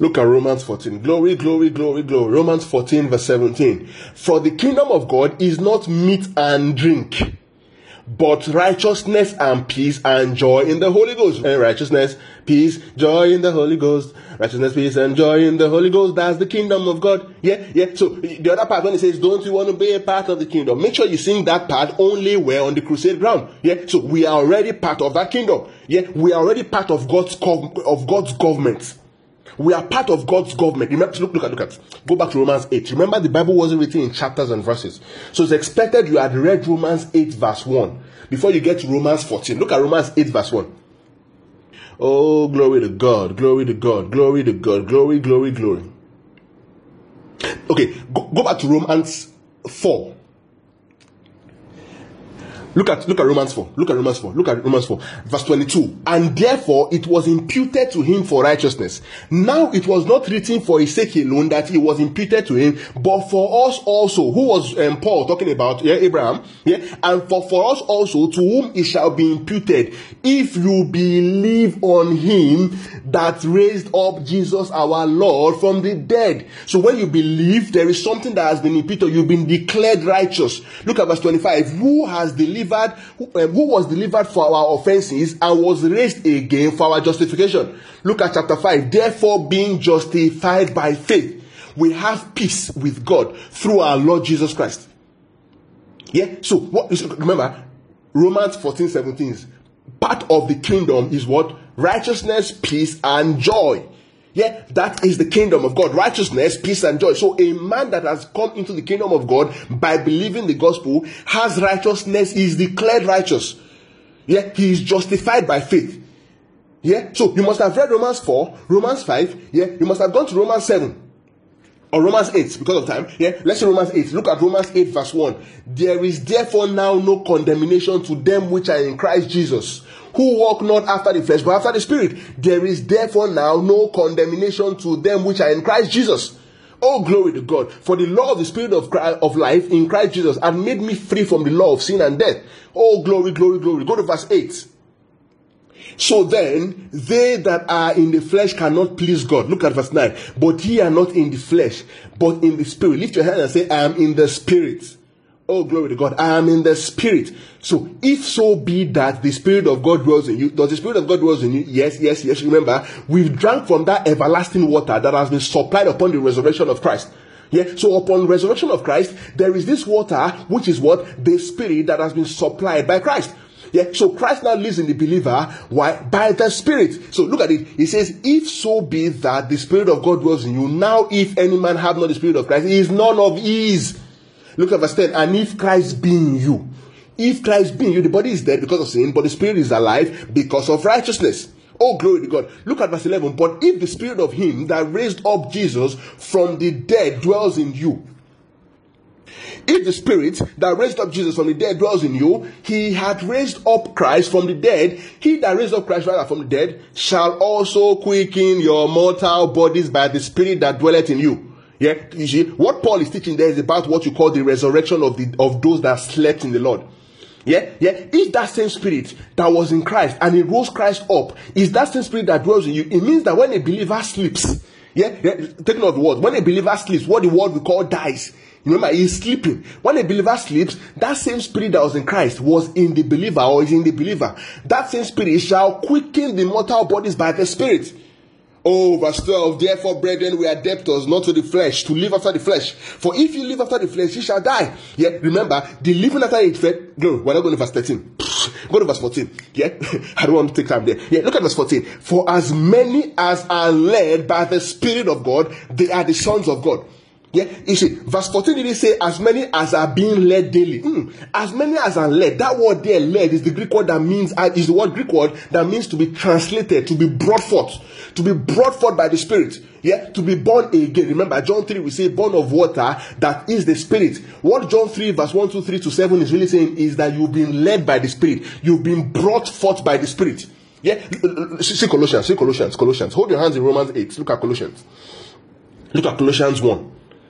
Look at Romans fourteen. Glory, glory, glory, glory. Romans fourteen verse seventeen. For the kingdom of God is not meat and drink, but righteousness and peace and joy in the Holy Ghost. And righteousness, peace, joy in the Holy Ghost. Righteousness, peace, and joy in the Holy Ghost. That's the kingdom of God. Yeah, yeah. So the other part, when it says, don't you want to be a part of the kingdom? Make sure you sing that part only where on the crusade ground. Yeah. So we are already part of that kingdom. Yeah. We are already part of God's of God's government. We are part of God's government. Remember, look, look at, look at. Go back to Romans eight. Remember, the Bible wasn't written in chapters and verses. So it's expected you had read Romans eight verse one before you get to Romans fourteen. Look at Romans eight verse one. Oh, glory to God, glory to God, glory to God, glory, glory, glory. Okay, go, go back to Romans four. Look at look at Romans four. Look at Romans four. Look at Romans four. Verse twenty-two. And therefore it was imputed to him for righteousness. Now it was not written for his sake alone that it was imputed to him, but for us also. Who was um, Paul talking about? Yeah, Abraham. Yeah, and for, for us also, to whom it shall be imputed, if you believe on him that raised up Jesus our Lord from the dead. So when you believe, there is something that has been imputed. You've been declared righteous. Look at verse twenty-five. Who has delivered Who, um, who was delivered for our offenses and was raised again for our justification. Look at chapter five. Therefore, being justified by faith, we have peace with God through our Lord Jesus Christ. Yeah. So what? Remember, Romans fourteen seventeen. Part of the kingdom is what? Righteousness, peace, and joy. Yeah, that is the kingdom of God. Righteousness, peace, and joy. So a man that has come into the kingdom of God by believing the gospel has righteousness. He is declared righteous. Yeah, he is justified by faith. Yeah, so you must have read Romans four, Romans five. Yeah, you must have gone to Romans seven or Romans eight because of time. Yeah, let's see Romans eight. Look at Romans eight verse one. There is therefore now no condemnation to them which are in Christ Jesus, who walk not after the flesh, but after the Spirit. There is therefore now no condemnation to them which are in Christ Jesus. Oh, glory to God. For the law of the Spirit of Christ, of life in Christ Jesus had made me free from the law of sin and death. Oh, glory, glory, glory. Go to verse eight. So then, they that are in the flesh cannot please God. Look at verse nine. But ye are not in the flesh, but in the Spirit. Lift your hand and say, I am in the Spirit. Oh, glory to God. I am in the Spirit. So, if so be that the Spirit of God dwells in you, does the Spirit of God dwells in you? Yes, yes, yes. Remember, we've drank from that everlasting water that has been supplied upon the resurrection of Christ. Yeah. So, upon resurrection of Christ, there is this water, which is what? The Spirit that has been supplied by Christ. Yeah. So, Christ now lives in the believer. Why? By the Spirit. So, look at it. He says, if so be that the Spirit of God dwells in you, now if any man have not the Spirit of Christ, he is none of his. Look at verse ten. And if Christ be in you, if Christ be in you, the body is dead because of sin, but the Spirit is alive because of righteousness. Oh, glory to God. Look at verse eleven. But if the Spirit of him that raised up Jesus from the dead dwells in you, if the Spirit that raised up Jesus from the dead dwells in you, he had raised up Christ from the dead. He that raised up Christ rather from the dead shall also quicken your mortal bodies by the Spirit that dwelleth in you. Yeah, you see, what Paul is teaching there is about what you call the resurrection of the of those that slept in the Lord. Yeah, yeah. If that same Spirit that was in Christ and it rose Christ up is that same Spirit that dwells in you, it means that when a believer sleeps, yeah, yeah taking of the word, when a believer sleeps, what the word we call dies. Remember, he's sleeping. When a believer sleeps, that same Spirit that was in Christ was in the believer or is in the believer. That same Spirit shall quicken the mortal bodies by the Spirit. Oh, verse twelve, therefore, brethren, we are debtors, not to the flesh, to live after the flesh. For if you live after the flesh, you shall die. Yeah, remember, the living after the flesh, no, we're not going to verse thirteen. Go to verse fourteen. Yeah, I don't want to take time there. Yeah, look at verse fourteen. For as many as are led by the Spirit of God, they are the sons of God. Yeah, you see, verse fourteen didn't say as many as are being led daily. Mm, as many as are led. That word there, led, is the Greek word that means, uh, is the word Greek word that means to be translated, to be brought forth, to be brought forth by the Spirit. Yeah, to be born again. Remember, John three, we say born of water, that is the Spirit. What John three, verse one, two, three to seven is really saying is that you've been led by the Spirit. You've been brought forth by the Spirit. Yeah, see Colossians, see Colossians, Colossians. Hold your hands in Romans eight. Look at Colossians. Look at Colossians one.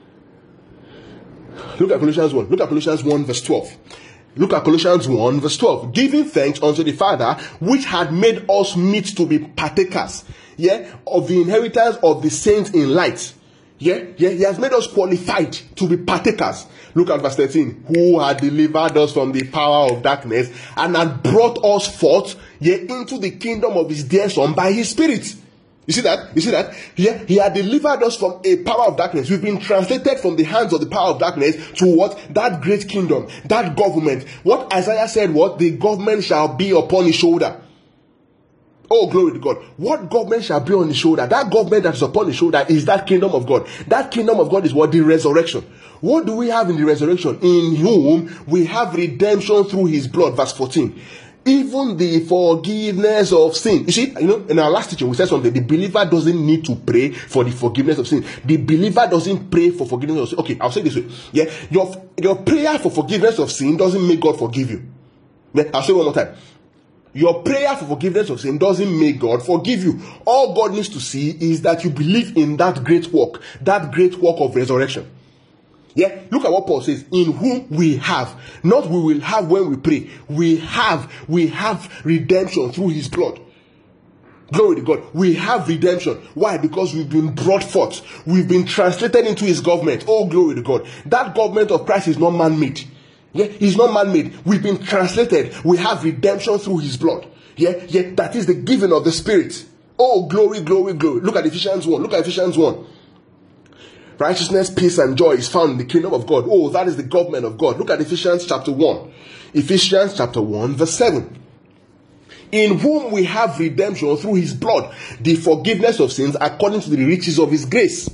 Look at Colossians one. Look at Colossians one verse twelve. Look at Colossians one verse twelve. Giving thanks unto the Father, which had made us meet to be partakers. yeah, of the inheritance of the saints in light. Yeah, yeah, he has made us qualified to be partakers. Look at verse thirteen. Who had delivered us from the power of darkness and had brought us forth, yeah, into the kingdom of his dear son by his spirit. You see that? You see that? Yeah, he had delivered us from a power of darkness. We've been translated from the hands of the power of darkness to what? That great kingdom, that government. What Isaiah said, what? The government shall be upon his shoulder. Oh, glory to God. What government shall be on his shoulder? That government that is upon his shoulder is that kingdom of God. That kingdom of God is what? The resurrection. What do we have in the resurrection? In whom we have redemption through his blood. Verse fourteen. Even the forgiveness of sin. You see, you know, in our last teaching, we said something. The believer doesn't need to pray for the forgiveness of sin. The believer doesn't pray for forgiveness of sin. Okay, I'll say it this way. Yeah, your, your prayer for forgiveness of sin doesn't make God forgive you. Yeah, I'll say it one more time. Your prayer for forgiveness of sin doesn't make God forgive you. All God needs to see is that you believe in that great work, that great work of resurrection. Yeah, look at what Paul says, in whom we have, not we will have when we pray, we have, we have redemption through his blood. Glory to God. We have redemption. Why? Because we've been brought forth. We've been translated into his government. Oh, glory to God. That government of Christ is not man-made. Yeah, he's not man-made. We've been translated. We have redemption through his blood. Yeah, yeah, that is the giving of the Spirit. Oh, glory, glory, glory. Look at Ephesians one. Look at Ephesians one. Righteousness, peace, and joy is found in the kingdom of God. Oh, that is the government of God. Look at Ephesians chapter one. Ephesians chapter one, verse seven. In whom we have redemption through his blood, the forgiveness of sins according to the riches of his grace.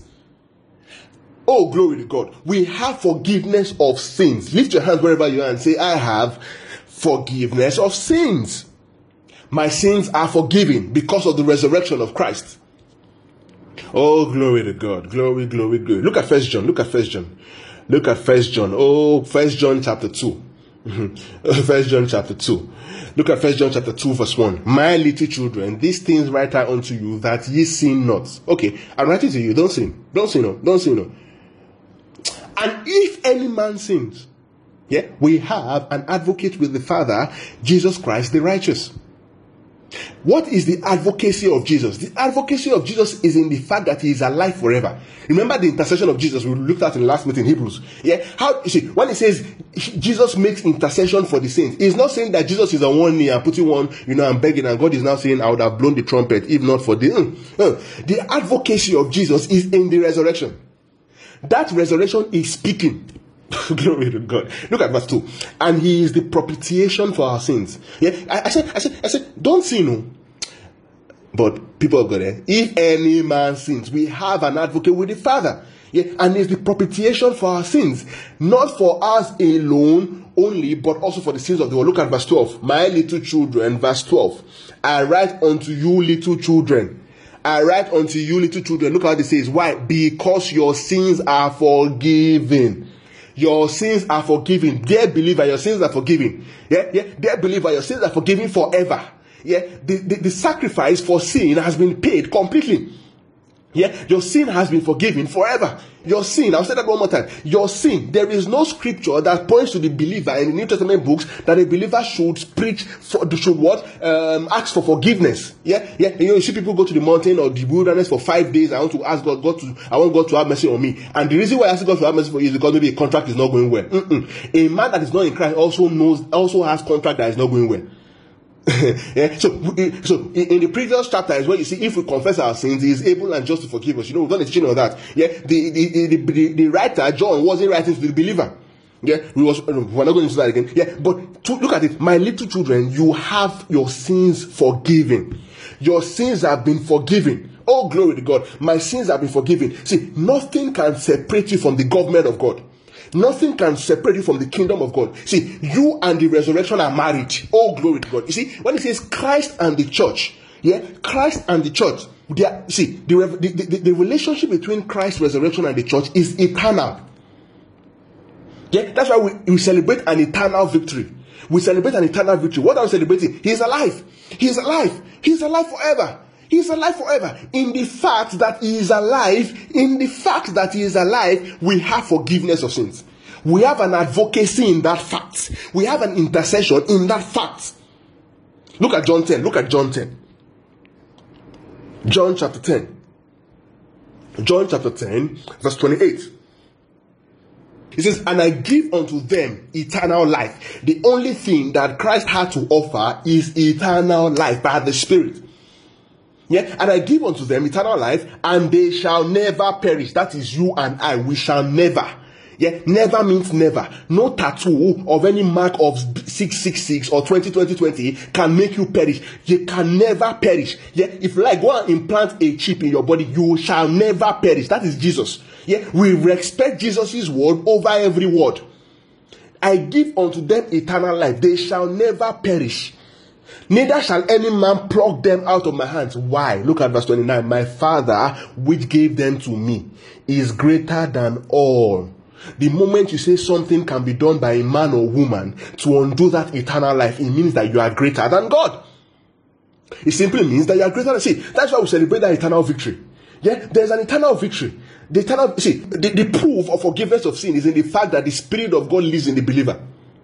Oh, glory to God. We have forgiveness of sins. Lift your hands wherever you are and say, I have forgiveness of sins. My sins are forgiven because of the resurrection of Christ. Oh, glory to God. Glory, glory, glory. Look at First John. Look at First John. Look at First John. Oh, First John chapter two. First John chapter two. Look at First John chapter two, verse one. My little children, these things write I unto you, that ye sin not. Okay, I'm writing to you. Don't sin. Don't sin. No. Don't sin. No. And if any man sins, yeah, we have an advocate with the Father, Jesus Christ the righteous. What is the advocacy of Jesus? The advocacy of Jesus is in the fact that he is alive forever. Remember the intercession of Jesus we looked at in the last meeting, Hebrews. Yeah, how you see when it says Jesus makes intercession for the saints, he's not saying that Jesus is on one knee and putting one, you know, and begging, and God is now saying, I would have blown the trumpet if not for the. Mm, mm. The advocacy of Jesus is in the resurrection. That resurrection is speaking. Glory to God. Look at verse two. And he is the propitiation for our sins. Yeah, I, I said, I said, I said, don't sin, no. But people of God, eh? If any man sins, we have an advocate with the Father. Yeah, and he is the propitiation for our sins, not for us alone only, but also for the sins of the world. Look at verse twelve. My little children, verse twelve. I write unto you, little children. I write unto you, little children. Look how it says. Why? Because your sins are forgiven. Your sins are forgiven. Dear believer, your sins are forgiven. Yeah, yeah. Dear believer, your sins are forgiven forever. Yeah, the, the, the sacrifice for sin has been paid completely. Yeah, your sin has been forgiven forever. Your sin, I'll say that one more time. Your sin, there is no scripture that points to the believer in the New Testament books that a believer should preach for, should what? Um, ask for forgiveness. Yeah, yeah. You know, you see people go to the mountain or the wilderness for five days. I want to ask God, God to, I want God to have mercy on me. And the reason why I ask God to have mercy for you is because maybe a contract is not going well. Mm-mm. A man that is not in Christ also knows, also has contract that is not going well. Yeah. So, so in the previous chapter is where you see if we confess our sins, he is able and just to forgive us. You know, we've done a teaching on that. Yeah. The the, the, the, the writer John wasn't writing to the believer. Yeah. We was we're not going into that again. Yeah. But to, look at it, my little children, you have your sins forgiven. Your sins have been forgiven. Oh, glory to God! My sins have been forgiven. See, nothing can separate you from the government of God. Nothing can separate you from the kingdom of God. See, you and the resurrection are married. Oh, glory to God. You see, when it says Christ and the church, yeah, Christ and the church, they are, see, the, the, the, the relationship between Christ's resurrection and the church is eternal. Yeah, that's why we, we celebrate an eternal victory. We celebrate an eternal victory. What are we celebrating? He's alive. He's alive. He's alive forever. He's alive forever. In the fact that he is alive, in the fact that he is alive, we have forgiveness of sins. We have an advocacy in that fact. We have an intercession in that fact. Look at John ten. Look at John ten. John chapter ten. John chapter ten, verse twenty-eight. It says, and I give unto them eternal life. The only thing that Christ had to offer is eternal life by the Spirit. Yeah, and I give unto them eternal life, and they shall never perish. That is you and I. We shall never. Yeah, never means never. No tattoo of any mark of six six six or twenty twenty twenty can make you perish. You can never perish. Yeah, if like go and implant a chip in your body, you shall never perish. That is Jesus. Yeah, we respect Jesus' word over every word. I give unto them eternal life. They shall never perish. Neither shall any man pluck them out of my hands. Why? Look at verse twenty-nine. My Father, which gave them to me, is greater than all. The moment you say something can be done by a man or woman to undo that eternal life, it means that you are greater than God. It simply means that you are greater than, see, that's why we celebrate that eternal victory. Yeah, there's an eternal victory. The eternal, see, the, the proof of forgiveness of sin is in the fact that the Spirit of God lives in the believer.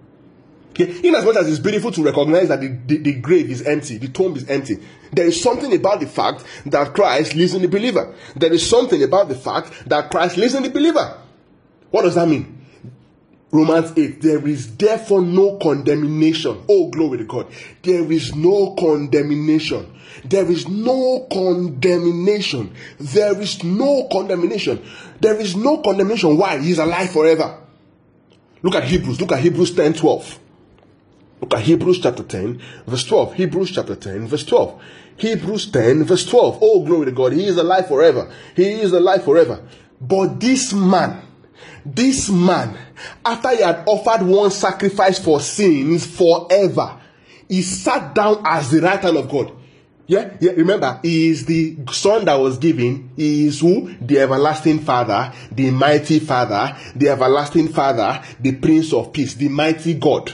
Okay? In as much as it's beautiful to recognize that the, the, the grave is empty, the tomb is empty, there is something about the fact that Christ lives in the believer. There is something about the fact that Christ lives in the believer. What does that mean? Romans eight, there is therefore no condemnation. Oh, glory to God. There is no condemnation. There is no condemnation. There is no condemnation. There is no condemnation. Why? He is alive forever. Look at Hebrews. Look at Hebrews ten twelve. Look at Hebrews chapter ten, verse twelve. Hebrews chapter ten, verse twelve. Hebrews ten, verse twelve. Oh, glory to God. He is alive forever. He is alive forever. But this man, This man, after he had offered one sacrifice for sins forever, he sat down as the right hand of God. Yeah, yeah. Remember, he is the son that was given. He is who? The everlasting Father, the mighty Father, the everlasting Father, the Prince of Peace, the mighty God.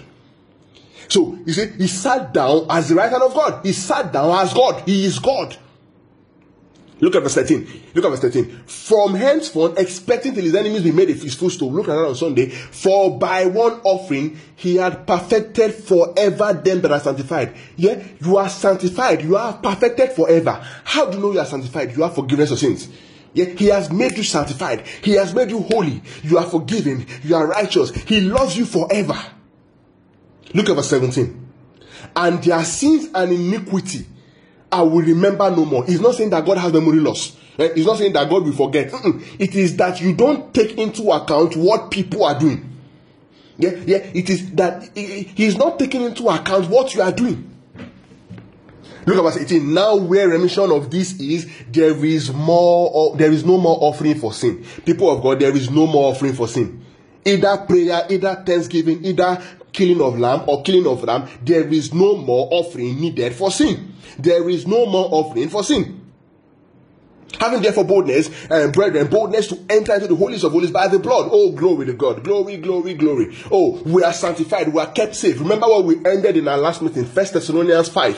So, you see, he sat down as the right hand of God. He sat down as God. He is God. Look at verse thirteen. Look at verse thirteen. From henceforth, expecting till his enemies be made his footstool. Look at that on Sunday. For by one offering, he had perfected forever them that are sanctified. Yeah, you are sanctified. You are perfected forever. How do you know you are sanctified? You have forgiveness of sins. Yeah, he has made you sanctified. He has made you holy. You are forgiven. You are righteous. He loves you forever. Look at verse seventeen. And their sins and iniquity I will remember no more. He's not saying that God has memory loss. Right? He's not saying that God will forget. Mm-mm. It is that you don't take into account what people are doing. Yeah, yeah. It is that he's not taking into account what you are doing. Look at verse eighteen. Now, where remission of this is, there is more. There is no more offering for sin. People of God, there is no more offering for sin. Either prayer, either thanksgiving, either killing of lamb or killing of ram. There is no more offering needed for sin. There is no more offering for sin. Having therefore boldness, and uh, brethren, boldness to enter into the holiest of holies by the blood. Oh, glory to God. Glory, glory, glory. Oh, we are sanctified. We are kept safe. Remember what we ended in our last meeting, First Thessalonians five.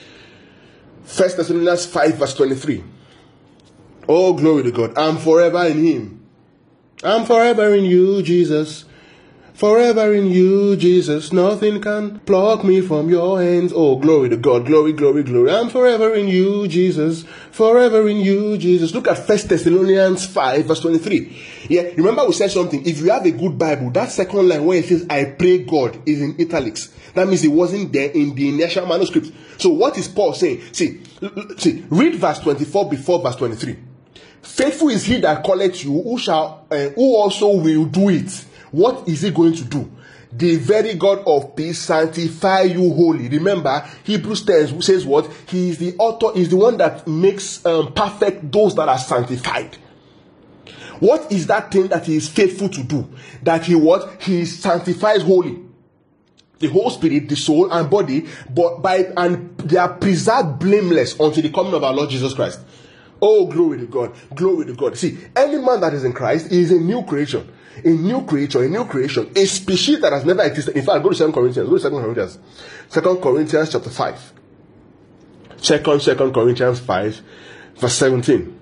First Thessalonians five, verse twenty-three. Oh, glory to God. I'm forever in him. I'm forever in you, Jesus. Forever in you, Jesus. Nothing can pluck me from your hands. Oh, glory to God. Glory, glory, glory. I'm forever in you, Jesus. Forever in you, Jesus. Look at First Thessalonians five, verse twenty-three. Yeah, remember we said something. If you have a good Bible, that second line where it says, I pray God, is in italics. That means it wasn't there in the initial manuscript. So what is Paul saying? See, see, read verse twenty-four before verse twenty-three. Faithful is he that calleth you, who shall, uh, who also will do it. What is he going to do? The very God of peace sanctify you wholly. Remember, Hebrews ten says what? He is the author, is the one that makes um, perfect those that are sanctified. What is that thing that he is faithful to do? That he what? He sanctifies wholly. The whole spirit, the soul, and body, but by and they are preserved blameless until the coming of our Lord Jesus Christ. Oh, glory to God. Glory to God. See, any man that is in Christ is a new creation. A new creature, a new creation, a species that has never existed. In fact, go to Second Corinthians. Go to Second Corinthians. Second Corinthians chapter five. Second, Second Corinthians five, verse seventeen.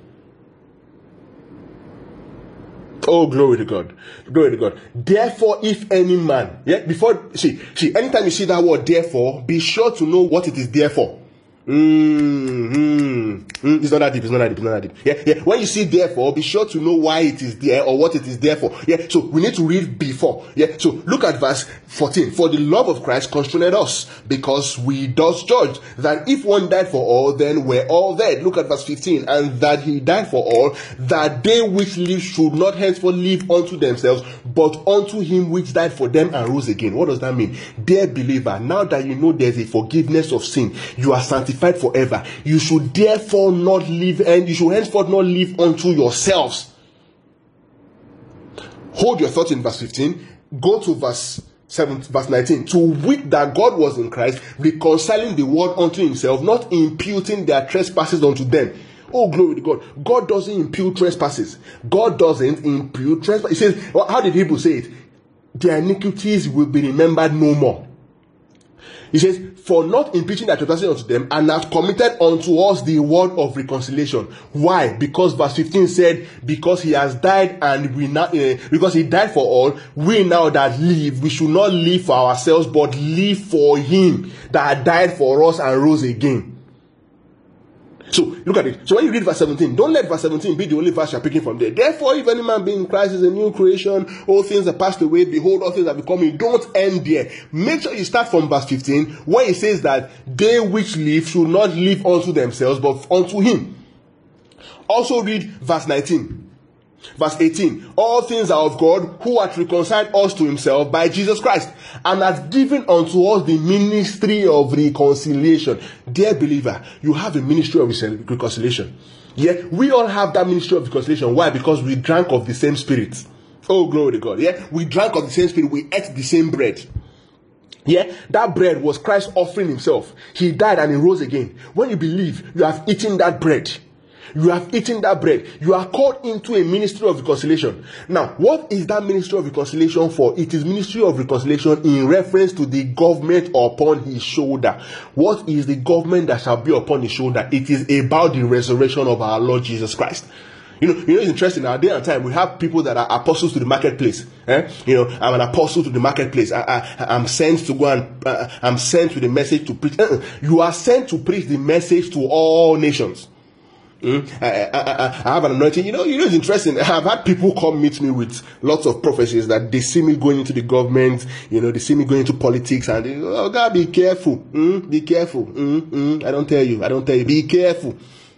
Oh, glory to God. Glory to God. Therefore, if any man, yeah, before, see, see, anytime you see that word therefore, be sure to know what it is there for. Mm-hmm. Mm, it's not that deep, it's not that deep, it's not that deep. Yeah, yeah. When you see therefore, be sure to know why it is there or what it is there for. Yeah, so we need to read before. Yeah, so look at verse fourteen. For the love of Christ constrained us, because we does judge that if one died for all, then we're all dead. Look at verse fifteen. And that he died for all, that they which live should not henceforth live unto themselves, but unto him which died for them and rose again. What does that mean? Dear believer, now that you know there's a forgiveness of sin, you are sanctified forever. You should therefore not live, and you should henceforth not live unto yourselves. Hold your thoughts in verse fifteen. Go to verse seven, verse nineteen. To wit that God was in Christ, reconciling the world unto himself, not imputing their trespasses unto them. Oh, glory to God. God doesn't impute trespasses. God doesn't impute trespasses. He says, well, how did Hebrews say it? Their iniquities will be remembered no more. He says, for not imputing their trespasses unto them, and have committed unto us the word of reconciliation. Why? Because verse fifteen said, because he has died and we now, uh, because he died for all, we now that live, we should not live for ourselves, but live for him that died for us and rose again. So, look at it. So when you read verse seventeen, don't let verse seventeen be the only verse you're picking from there. Therefore, if any man be in Christ is a new creation, all things are passed away, behold, all things are becoming. Don't end there. Make sure you start from verse fifteen, where it says that they which live should not live unto themselves, but unto him. Also read verse nineteen. Verse eighteen, all things are of God, who hath reconciled us to himself by Jesus Christ, and hath given unto us the ministry of reconciliation. Dear believer, you have a ministry of reconciliation. Yeah, we all have that ministry of reconciliation. Why? Because we drank of the same spirit. Oh, glory to God. Yeah, we drank of the same spirit. We ate the same bread. Yeah, that bread was Christ offering himself. He died and he rose again. When you believe, you have eaten that bread. You have eaten that bread. You are called into a ministry of reconciliation. Now, what is that ministry of reconciliation for? It is ministry of reconciliation in reference to the government upon his shoulder. What is the government that shall be upon his shoulder? It is about the resurrection of our Lord Jesus Christ. You know, you know, it's interesting. Our day and time, we have people that are apostles to the marketplace. Eh? You know, I'm an apostle to the marketplace. I, I, I'm sent to go and uh, I'm sent with the message to preach. Uh-uh. You are sent to preach the message to all nations. Mm. I, I, I, I have an anointing. You know, you know, it's interesting. I've had people come meet me with lots of prophecies that they see me going into the government. You know, they see me going into politics, and they go, "Oh God, be careful. Mm, be careful. Mm, mm, I don't tell you. I don't tell you. Be careful."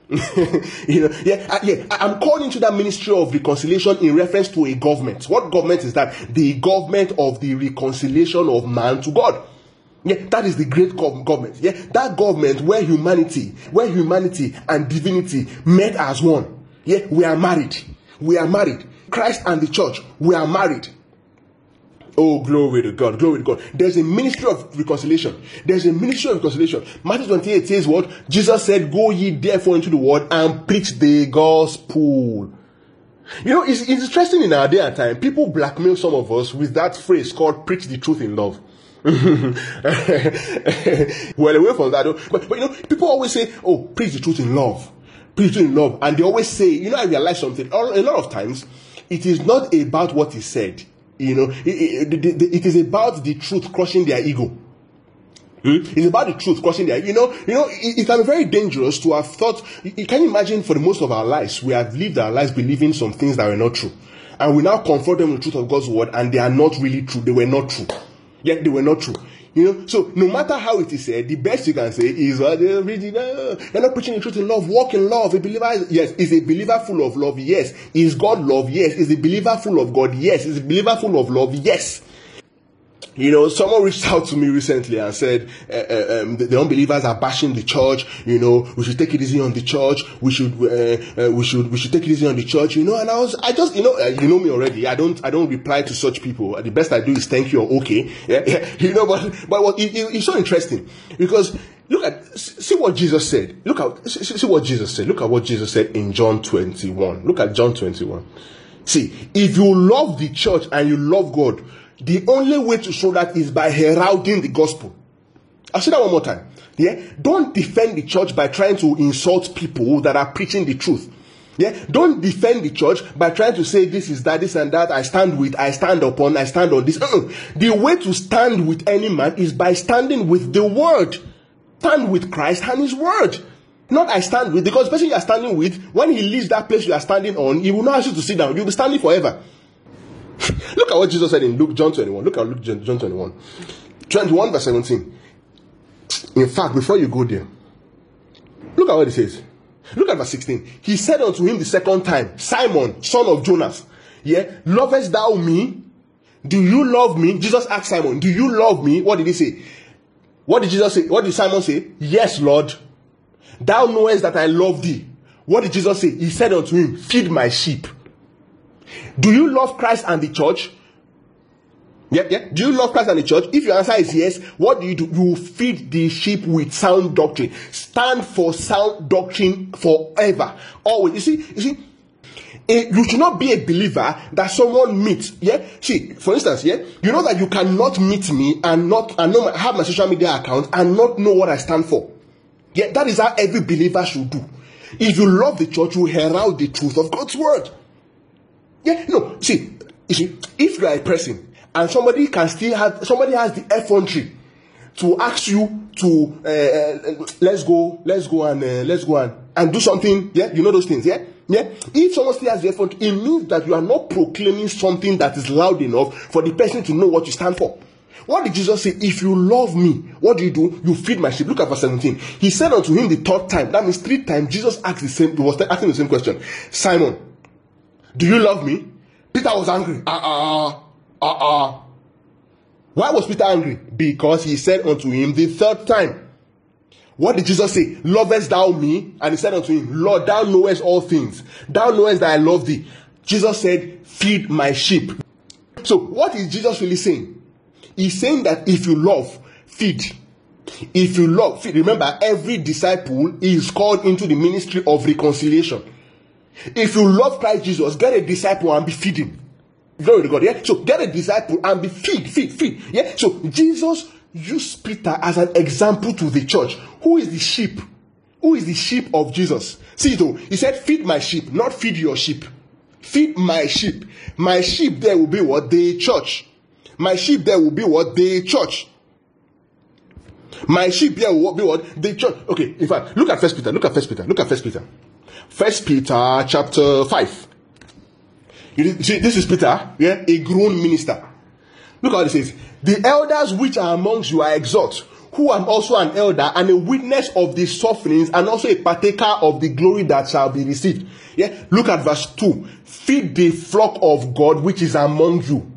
you know, yeah, I, yeah. I'm called into that ministry of reconciliation in reference to a government. What government is that? The government of the reconciliation of man to God. Yeah, that is the great government. Yeah, that government where humanity, where humanity and divinity met as one. Yeah, we are married. We are married. Christ and the church, we are married. Oh, glory to God, glory to God. There's a ministry of reconciliation. There's a ministry of reconciliation. Matthew twenty-eight says what? Jesus said, go ye therefore into the world and preach the gospel. You know, it's, it's interesting in our day and time. People blackmail some of us with that phrase called preach the truth in love. Well, away from that, but, but you know, people always say, oh, preach the truth in love. Preach the truth in love. And they always say, you know, I realize something. A lot of times, it is not about what is said. You know, it, it, it, it is about the truth crushing their ego. Hmm? It's about the truth crushing their, you know, you know, it, it can be very dangerous to have thought. You can imagine for the most of our lives, we have lived our lives believing some things that were not true. And we now confront them with the truth of God's word, and they are not really true. They were not true. Yet they were not true. You know, so no matter how it is said, the best you can say is, uh, they're not preaching the truth in love. Walk in love. A believer, is, yes, is a believer full of love. Yes. Is God love? Yes. Is a believer full of God? Yes. Is a believer full of love? Yes. You know, someone reached out to me recently and said, uh, uh, um, the, the unbelievers are bashing the church. You know, we should take it easy on the church. We should, uh, uh, we should, we should take it easy on the church. You know, and I was, I just, you know, uh, you know me already. I don't, I don't reply to such people. The best I do is thank you or okay. Yeah, yeah. You know, but, but what, it, it, it's so interesting because look at, see what Jesus said. Look at, see, see what Jesus said. Look at what Jesus said in John twenty-one. Look at John twenty-one. See, if you love the church and you love God, the only way to show that is by heralding the gospel. I'll say that one more time. Yeah, don't defend the church by trying to insult people that are preaching the truth. Yeah, don't defend the church by trying to say this is that, this and that. I stand with, I stand upon, I stand on this. Uh-uh. The way to stand with any man is by standing with the word. stand with Christ and his word. Not I stand with, because the person you are standing with, when he leaves that place you are standing on, he will not ask you to sit down. You'll be standing forever. Look at what Jesus said in Luke, John twenty-one. Look at Luke, John twenty-one. twenty-one verse seventeen. In fact, before you go there, look at what it says. Look at verse sixteen. He said unto him the second time, Simon, son of Jonas, yeah, lovest thou me? Do you love me? Jesus asked Simon, do you love me? What did he say? What did Jesus say? What did Simon say? Yes, Lord. Thou knowest that I love thee. What did Jesus say? He said unto him, feed my sheep. Do you love Christ and the church? Yeah, yeah. Do you love Christ and the church? If your answer is yes, what do you do? You feed the sheep with sound doctrine. Stand for sound doctrine forever. Always. You see, you see, a, you should not be a believer that someone meets. Yeah. See, for instance, yeah, you know that you cannot meet me and not and not have my social media account and not know what I stand for. Yeah, that is how every believer should do. If you love the church, you herald the truth of God's word. Yeah, no, see, you see, if you are a person and somebody can still have, somebody has the effrontery to ask you to, uh, uh, let's go, let's go and, uh, let's go and, and do something, yeah, you know those things, yeah? Yeah, if someone still has the effrontery, it means that you are not proclaiming something that is loud enough for the person to know what you stand for. What did Jesus say? If you love me, what do you do? You feed my sheep. Look at verse seventeen. He said unto him the third time, that means three times, Jesus asked the same, he was asking the same question. Simon, do you love me? Peter was angry. Uh-uh, uh-uh. Why was Peter angry? Because he said unto him the third time. What did Jesus say? Lovest thou me? And he said unto him, Lord, thou knowest all things. Thou knowest that I love thee. Jesus said, feed my sheep. So what is Jesus really saying? He's saying that if you love, feed. If you love, feed. Remember, every disciple is called into the ministry of reconciliation. If you love Christ Jesus, get a disciple and be feeding. Glory to God, yeah? So get a disciple and be feed, feed, feed. Yeah? So Jesus used Peter as an example to the church. Who is the sheep? Who is the sheep of Jesus? See, though, he said, feed my sheep, not feed your sheep. Feed my sheep. My sheep there will be what? The church. My sheep there will be what? The church. My sheep there will be what? The church. Okay, in fact, look at First Peter. Look at First Peter. Look at First Peter. First Peter chapter five. You see, this is Peter, yeah, a grown minister. Look how it says. The elders which are amongst you I exhort, who am also an elder and a witness of the sufferings and also a partaker of the glory that shall be received. Yeah, look at verse two. Feed the flock of God which is among you.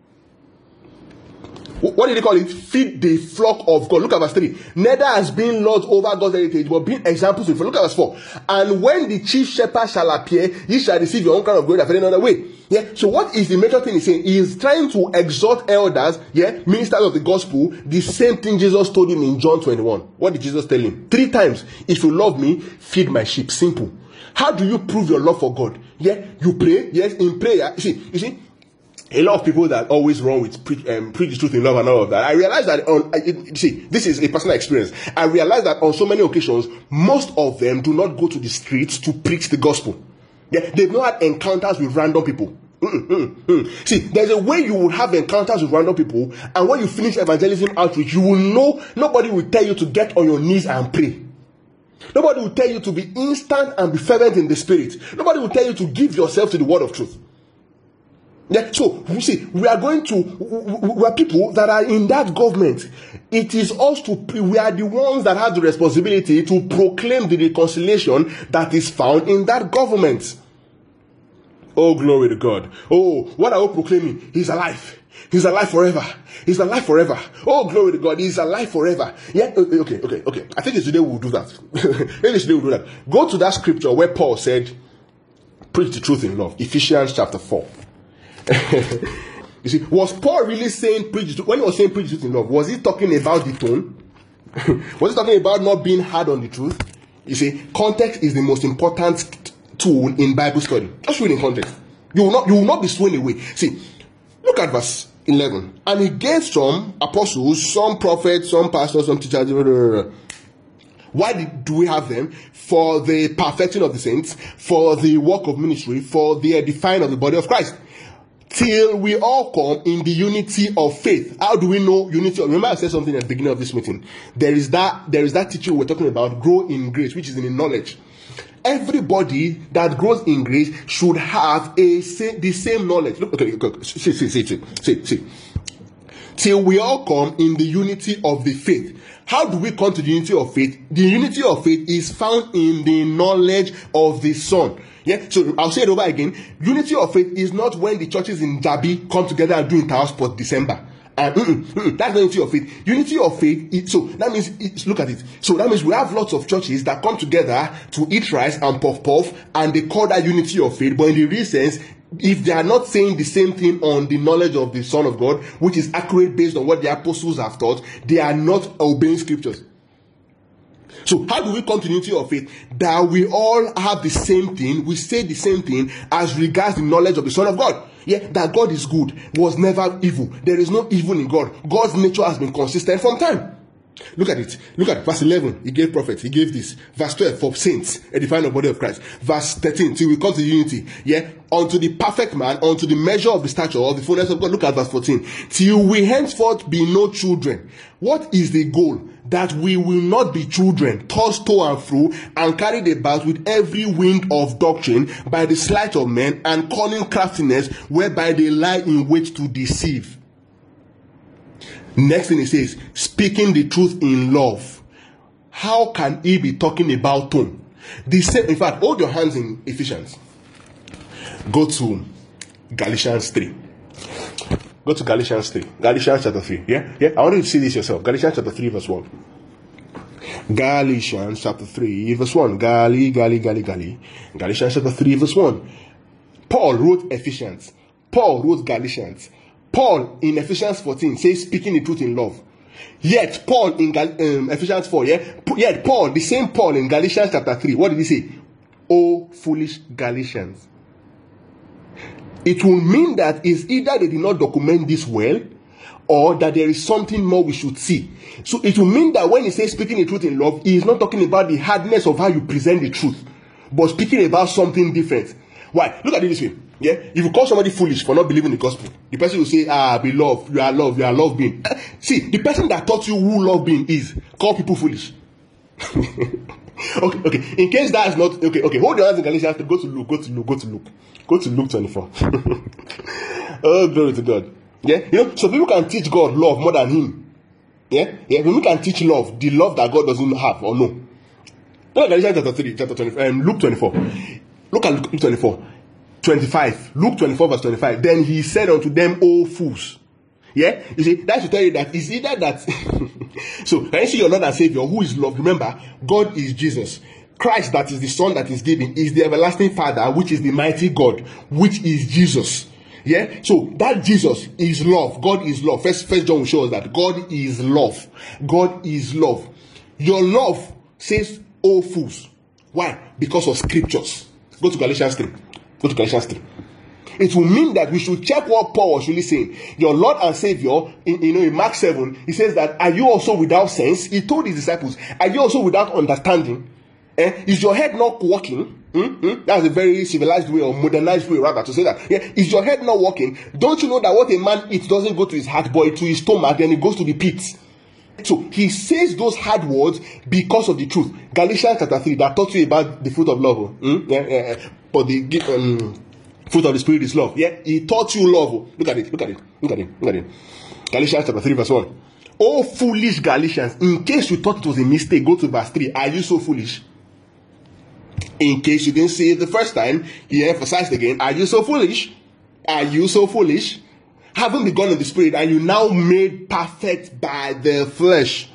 What did he call it? Feed the flock of God. Look at verse three. Neither as being lords over God's heritage, but being examples of it. Look at verse four. And when the chief shepherd shall appear, ye shall receive your own crown of glory after another way. Yeah. So what is the major thing he's saying? He is trying to exhort elders, yeah, ministers of the gospel, the same thing Jesus told him in John twenty-one. What did Jesus tell him? Three times. If you love me, feed my sheep. Simple. How do you prove your love for God? Yeah, you pray. Yes, in prayer. You see, you see, a lot of people that always run with preach, um, preach the truth in love and all of that. I realize that on, I, see, this is a personal experience. I realize that on so many occasions, most of them do not go to the streets to preach the gospel. Yeah, they've not had encounters with random people. Mm, mm, mm. See, there's a way you will have encounters with random people, and when you finish evangelism outreach, you will know nobody will tell you to get on your knees and pray. Nobody will tell you to be instant and be fervent in the spirit. Nobody will tell you to give yourself to the word of truth. Yeah, so you see, we are going to, we are people that are in that government. It is us to, we are the ones that have the responsibility to proclaim the reconciliation that is found in that government. Oh, glory to God. Oh, what are we proclaiming? He's alive. He's alive forever. He's alive forever. Oh, glory to God. He's alive forever. Yeah, okay, okay, okay. I think today we'll do that. Maybe today we'll do that. Go to that scripture where Paul said, preach the truth in love. Ephesians chapter four. You see, was Paul really saying preach the truth? When he was saying preach the truth in love, was he talking about the tone? Was he talking about not being hard on the truth? You see, context is the most important tool in Bible study. Just read in context. You will not, you will not be swept away. See, look at verse eleven. And he gave some apostles, some prophets, some pastors, some teachers. Blah, blah, blah, blah. Why did, do we have them? For the perfecting of the saints, for the work of ministry, for the edifying of the body of Christ. till we all come in the unity of faith. How do we know unity? Remember I said something at the beginning of this meeting. There is that there is that teaching we're talking about, grow in grace, which is in the knowledge. Everybody that grows in grace should have a the same knowledge. Look, okay, okay, see, see, see, see, see, see. Till we all come in the unity of the faith. How do we come to the unity of faith? The unity of faith is found in the knowledge of the Son. Yeah, so I'll say it over again. Unity of faith is not when the churches in Jabi come together and do Interhouse December. And mm-mm, mm-mm, that's not unity of faith. Unity of faith, is, so that means, it's, look at it. So that means we have lots of churches that come together to eat rice and puff puff, and they call that unity of faith. But in the real sense, if they are not saying the same thing on the knowledge of the Son of God, which is accurate based on what the apostles have taught, they are not obeying scriptures. So how do we come to unity of faith? That we all have the same thing, we say the same thing as regards the knowledge of the Son of God. Yeah, that God is good, was never evil. There is no evil in God. God's nature has been consistent from time. Look at it. Look at it. Verse eleven, he gave prophets, he gave this. Verse twelve, for saints, edifying the body of Christ. Verse thirteen, till we come to unity. Yeah, unto the perfect man, unto the measure of the stature of the fullness of God. Look at verse fourteen. Till we henceforth be no children. What is the goal? That we will not be children, tossed to and fro, and carried about with every wind of doctrine by the sleight of men and cunning craftiness, whereby they lie in wait to deceive. Next thing he says, speaking the truth in love. How can he be talking about tone? The same, in fact, hold your hands in Ephesians. Go to Galatians three. Go to Galatians three. Galatians chapter three. Yeah? Yeah? I want you to see this yourself. Galatians chapter three, verse one. Galatians chapter three, verse one. Gali, Gali, Gali, Gali. Galatians chapter three, verse one. Paul wrote Ephesians. Paul wrote Galatians. Paul in Ephesians fourteen says, speaking the truth in love. Yet Paul in Gal- um, Ephesians four, yeah? Yet Paul, the same Paul in Galatians chapter three, what did he say? Oh, foolish Galatians. It will mean that it's either they did not document this well, or that there is something more we should see. So it will mean that when he says speaking the truth in love, he is not talking about the hardness of how you present the truth, but speaking about something different. Why? Look at it this way. Yeah, if you call somebody foolish for not believing the gospel, the person will say, ah, beloved, you are love, you are love being. See, the person that taught you who love being is, call people foolish. okay, okay. In case that is not okay, okay. Hold your hands in Galatians. Go to Luke. Go to Luke. Go to Luke. Go to Luke twenty-four. Oh, glory to God. Yeah, you know, so people can teach God love more than Him. Yeah, yeah. People can teach love, the love that God doesn't have or no. Look at Galatians chapter three, chapter twenty, um, Luke twenty-four. Look at Luke twenty-four, twenty-five. Luke twenty-four verse twenty-five. Then he said unto them, O fools. Yeah, you see, that should tell you that it's either that. So, can you see your Lord and Savior who is love? Remember, God is Jesus. Christ, that is the Son that is given, is the everlasting Father, which is the mighty God, which is Jesus. Yeah, so that Jesus is love. God is love. First, First John will show us that God is love. God is love. Your love says, "Oh fools." Why? Because of scriptures. Go to Galatians three. Go to Galatians three. It will mean that we should check what Paul was really saying. Your Lord and Savior, in, you know, in Mark seven, he says that, are you also without sense? He told his disciples, are you also without understanding? Eh? Is your head not working? Mm-hmm. That's a very civilized way or modernized way rather to say that. Yeah? Is your head not working? Don't you know that what a man eats doesn't go to his heart, but to his stomach, then it goes to the pit? So he says those hard words because of the truth. Galatians chapter three, that taught you about the fruit of love. Mm? Yeah, yeah, yeah. But the um, fruit of the Spirit is love. Yeah, he taught you love. Look at it, look at it, look at it, look at it. Galatians chapter three, verse one. Oh, foolish Galatians, in case you thought it was a mistake, go to verse three. Are you so foolish? In case you didn't see it the first time, he emphasized again. Are you so foolish? Are you so foolish? Having begun in the Spirit, and you now made perfect by the flesh.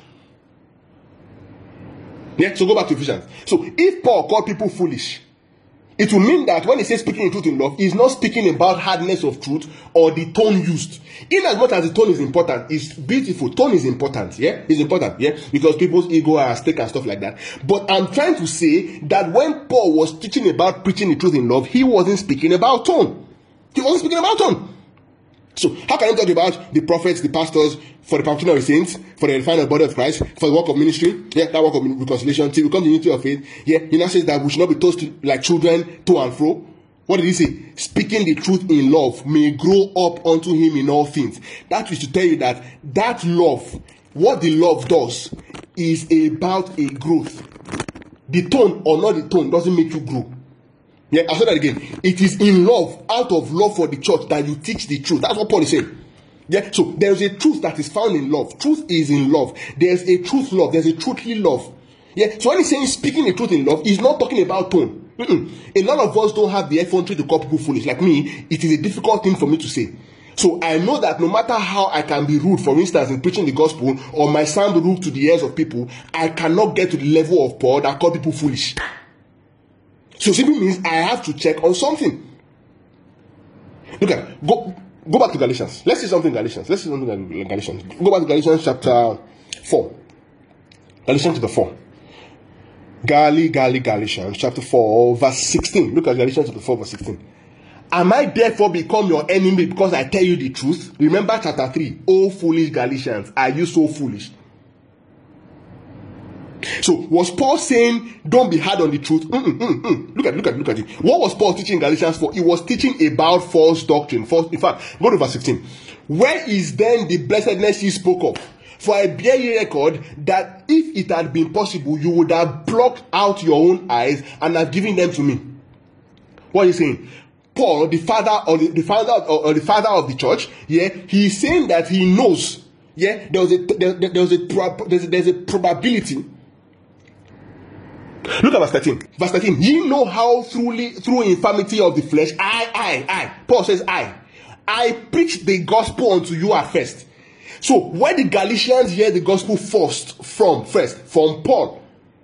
Yeah, so go back to Ephesians. So if Paul called people foolish, it will mean that when he says speaking the truth in love, he's not speaking about hardness of truth or the tone used. In as much as the tone is important, it's beautiful. Tone is important, yeah? It's important, yeah? Because people's ego are at stake and stuff like that. But I'm trying to say that when Paul was teaching about preaching the truth in love, he wasn't speaking about tone. He wasn't speaking about tone. So, how can I talk about the prophets, the pastors, for the baptism of the saints, for the final body of Christ, for the work of ministry, yeah, that work of reconciliation, till we come to the unity of faith, yeah, he now says that we should not be tossed like children to and fro, What did he say? Speaking the truth in love may grow up unto him in all things. That is to tell you that that love, what the love does, is about a growth. The tone or not the tone doesn't make you grow. Yeah, I'll say that again. It is in love, out of love for the church, that you teach the truth. That's what Paul is saying. Yeah, so there's a truth that is found in love. Truth is in love. There's a truth love. There's a truthly love. Yeah, so when he's saying speaking the truth in love, he's not talking about tone. Mm-mm. A lot of us don't have the effrontery to call people foolish. Like me, it is a difficult thing for me to say. So I know that no matter how I can be rude, for instance, in preaching the gospel, or my sound rude to the ears of people, I cannot get to the level of Paul that call people foolish. So simply means I have to check on something. Look at go go back to Galatians. Let's see something in Galatians. Let's see something in Galatians. Go back to Galatians chapter four. Galatians chapter four. Gali, Gali, Galatians chapter four, verse sixteen. Look at Galatians chapter four, verse sixteen. Am I therefore become your enemy because I tell you the truth? Remember chapter three. Oh foolish Galatians, are you so foolish? So was Paul saying don't be hard on the truth? Mm-mm, mm-mm. Look at look at look at it. What was Paul teaching in Galatians four? He was teaching about false doctrine. False, in fact, go to verse sixteen. Where is then the blessedness he spoke of? For I bear you record that if it had been possible, you would have plucked out your own eyes and have given them to me. What are you saying? Paul, the father or the, the father or, or the father of the church, yeah, he's saying that he knows, yeah, there was a there, there was a there's, a there's a probability. Look at verse thirteen. Verse thirteen. Ye know how throughly through infirmity of the flesh, I, I, I. Paul says, I, I preached the gospel unto you at first. So where the Galatians hear the gospel first from first from Paul,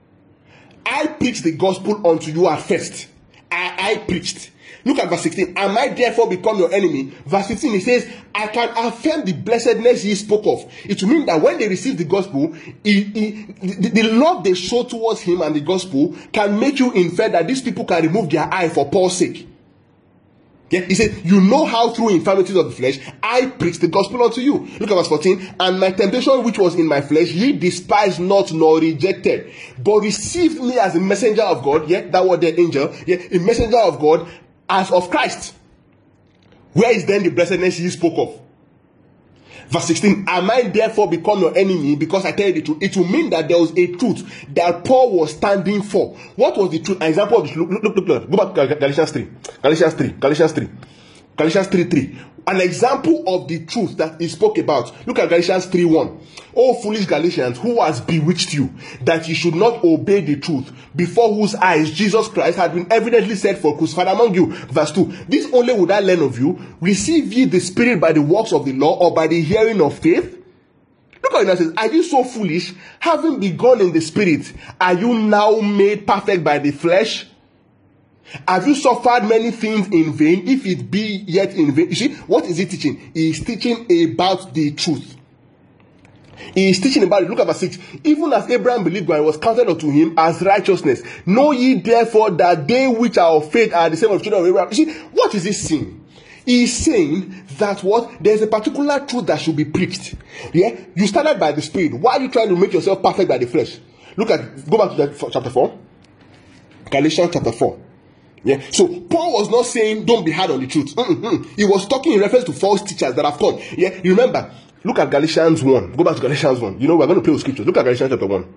I preached the gospel unto you at first. I, I preached. Look at verse sixteen. Am I therefore become your enemy? Verse fifteen, he says, I can affirm the blessedness he spoke of. It will mean that when they receive the gospel, he, he, the, the love they show towards him and the gospel can make you infer that these people can remove their eye for Paul's sake. Yeah, he said, you know how through infirmities of the flesh, I preached the gospel unto you. Look at verse fourteen. And my temptation which was in my flesh, ye despised not nor rejected, but received me as a messenger of God. Yeah, that was the angel. Yeah, a messenger of God as of Christ. Where is then the blessedness he spoke of? Verse sixteen, am I therefore become your enemy because I tell you the truth? It will mean that there was a truth that Paul was standing for. What was the truth? An example of this. Look, look, look, look. Go back to Galatians three. Galatians three. Galatians three. Galatians three three. An example of the truth that he spoke about. Look at Galatians three one. O foolish Galatians, who has bewitched you, that you should not obey the truth, before whose eyes Jesus Christ had been evidently set for crucified among you. Verse two. This only would I learn of you, receive ye the Spirit by the works of the law, or by the hearing of faith? Look how it says, are you so foolish? Having begun in the Spirit, are you now made perfect by the flesh? Have you suffered many things in vain, if it be yet in vain? You see, what is he teaching? He is teaching about the truth. He is teaching about it. Look at verse six. Even as Abraham believed God, it was counted unto him as righteousness. Know ye therefore that they which are of faith are the same of children of Abraham. You see, what is he saying? He is saying that what? There's a particular truth that should be preached. Yeah? You started by the Spirit. Why are you trying to make yourself perfect by the flesh? Look at, go back to chapter four. Galatians chapter four. Yeah. So Paul was not saying don't be hard on the truth. Mm-mm. He was talking in reference to false teachers that have come. Yeah. You remember, look at Galatians one. Go back to Galatians one. You know, we're going to play with scriptures. Look at Galatians chapter one.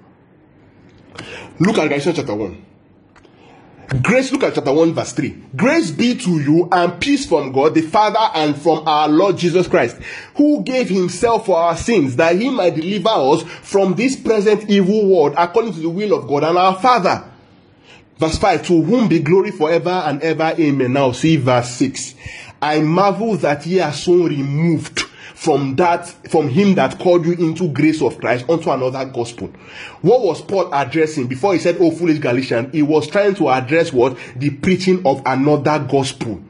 Look at Galatians chapter one. Grace, look at chapter one, verse three. Grace be to you and peace from God the Father and from our Lord Jesus Christ, who gave himself for our sins, that he might deliver us from this present evil world, according to the will of God and our Father. Verse five, to whom be glory forever and ever. Amen. Now see verse six. I marvel that ye are so removed from that, from him that called you into grace of Christ unto another gospel. What was Paul addressing before he said, oh foolish Galatians? He was trying to address what? The preaching of another gospel.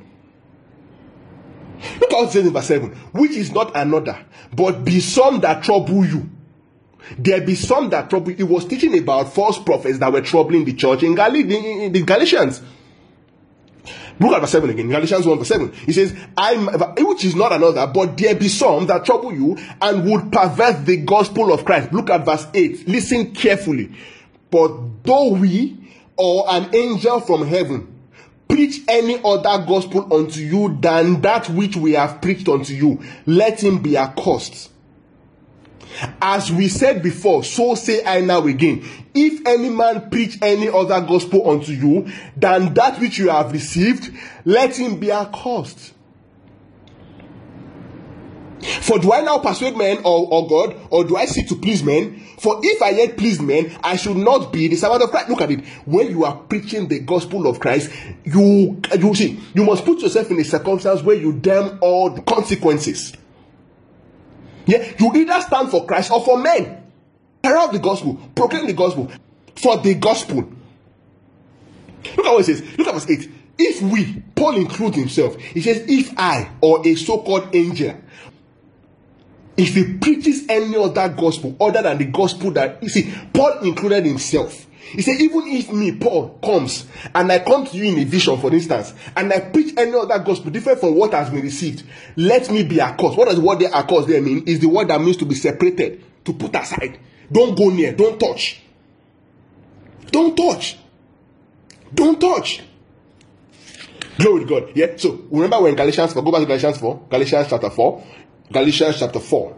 Look how it says in verse seven. Which is not another, but be some that trouble you. There be some that trouble. He was teaching about false prophets that were troubling the church in, Gal- in the Galatians. Look at verse seven again. Galatians one verse seven. He says, I'm, which is not another, but there be some that trouble you and would pervert the gospel of Christ. Look at verse eight. Listen carefully. But though we or an angel from heaven preach any other gospel unto you than that which we have preached unto you, let him be accursed. As we said before, so say I now again, if any man preach any other gospel unto you than that which you have received, let him be accursed. For do I now persuade men or, or God, or do I seek to please men? For if I yet please men, I should not be the servant of Christ. Look at it. When you are preaching the gospel of Christ, you, you see, you must put yourself in a circumstance where you damn all the consequences. Yeah, you either stand for Christ or for men. Herald the gospel, proclaim the gospel, for the gospel. Look at what it says. Look at verse eight. If we, Paul includes himself, he says, if I or a so-called angel, if he preaches any other gospel other than the gospel that, you see, Paul included himself. He said, even if me, Paul, comes and I come to you in a vision, for instance, and I preach any other gospel different from what has been received, let me be accursed. What does the word there, accursed, there mean? Is the word that means to be separated, to put aside. Don't go near, don't touch. Don't touch. Don't touch. Glory to God. Yeah. So remember we're in Galatians four. Go back to Galatians four. Galatians chapter four. Galatians chapter four.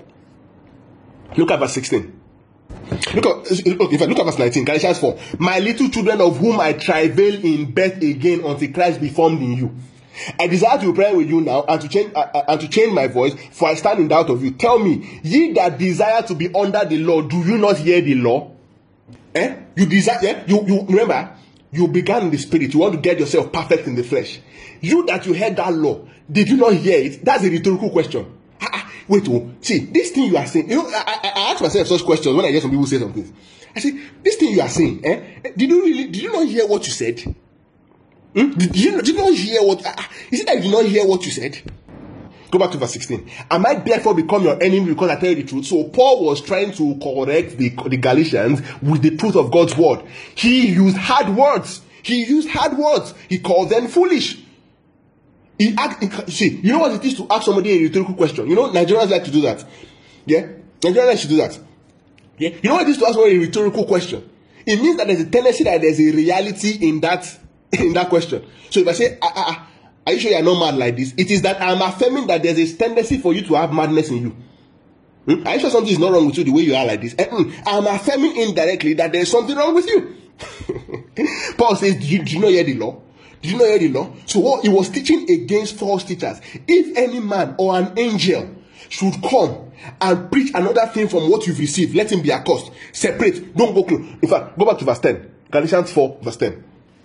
Look at verse sixteen. Look at, in fact, look at verse nineteen. Galatians four. My little children, of whom I travail in birth again until Christ be formed in you. I desire to be present with you now and to change uh, and to change my voice, for I stand in doubt of you. Tell me, ye that desire to be under the law, do you not hear the law? Eh? You desire, yeah? You you remember, you began in the spirit. You want to get yourself perfect in the flesh. You that you heard that law, did you not hear it? That's a rhetorical question. Wait, oh, see, this thing you are saying, you know, I, I, I ask myself such questions when I hear some people say something. I say, this thing you are saying, eh? Did you really, did you not hear what you said? Hmm? Did, you, did you not hear what, uh, is it that you did not hear what you said? Go back to verse sixteen. I might therefore become your enemy because I tell you the truth. So Paul was trying to correct the, the Galatians with the truth of God's word. He used hard words. He used hard words. He called them foolish. He asked, he, see, you know what it is to ask somebody a rhetorical question? You know, Nigerians like to do that. Yeah? Nigerians like to do that. Yeah? You know what it is to ask somebody a rhetorical question? It means that there's a tendency that there's a reality in that in that question. So if I say, ah, ah, ah, are you sure you're not mad like this? It is that I'm affirming that there's a tendency for you to have madness in you. Hmm? Are you sure something is not wrong with you the way you are like this? Mm-mm. I'm affirming indirectly that there's something wrong with you. Paul says, do you, do you not hear the law? Did you not hear the law? So what he was teaching against false teachers. If any man or an angel should come and preach another thing from what you've received, let him be accursed. Separate. Don't go close. In fact, go back to verse ten. Galatians four, verse ten.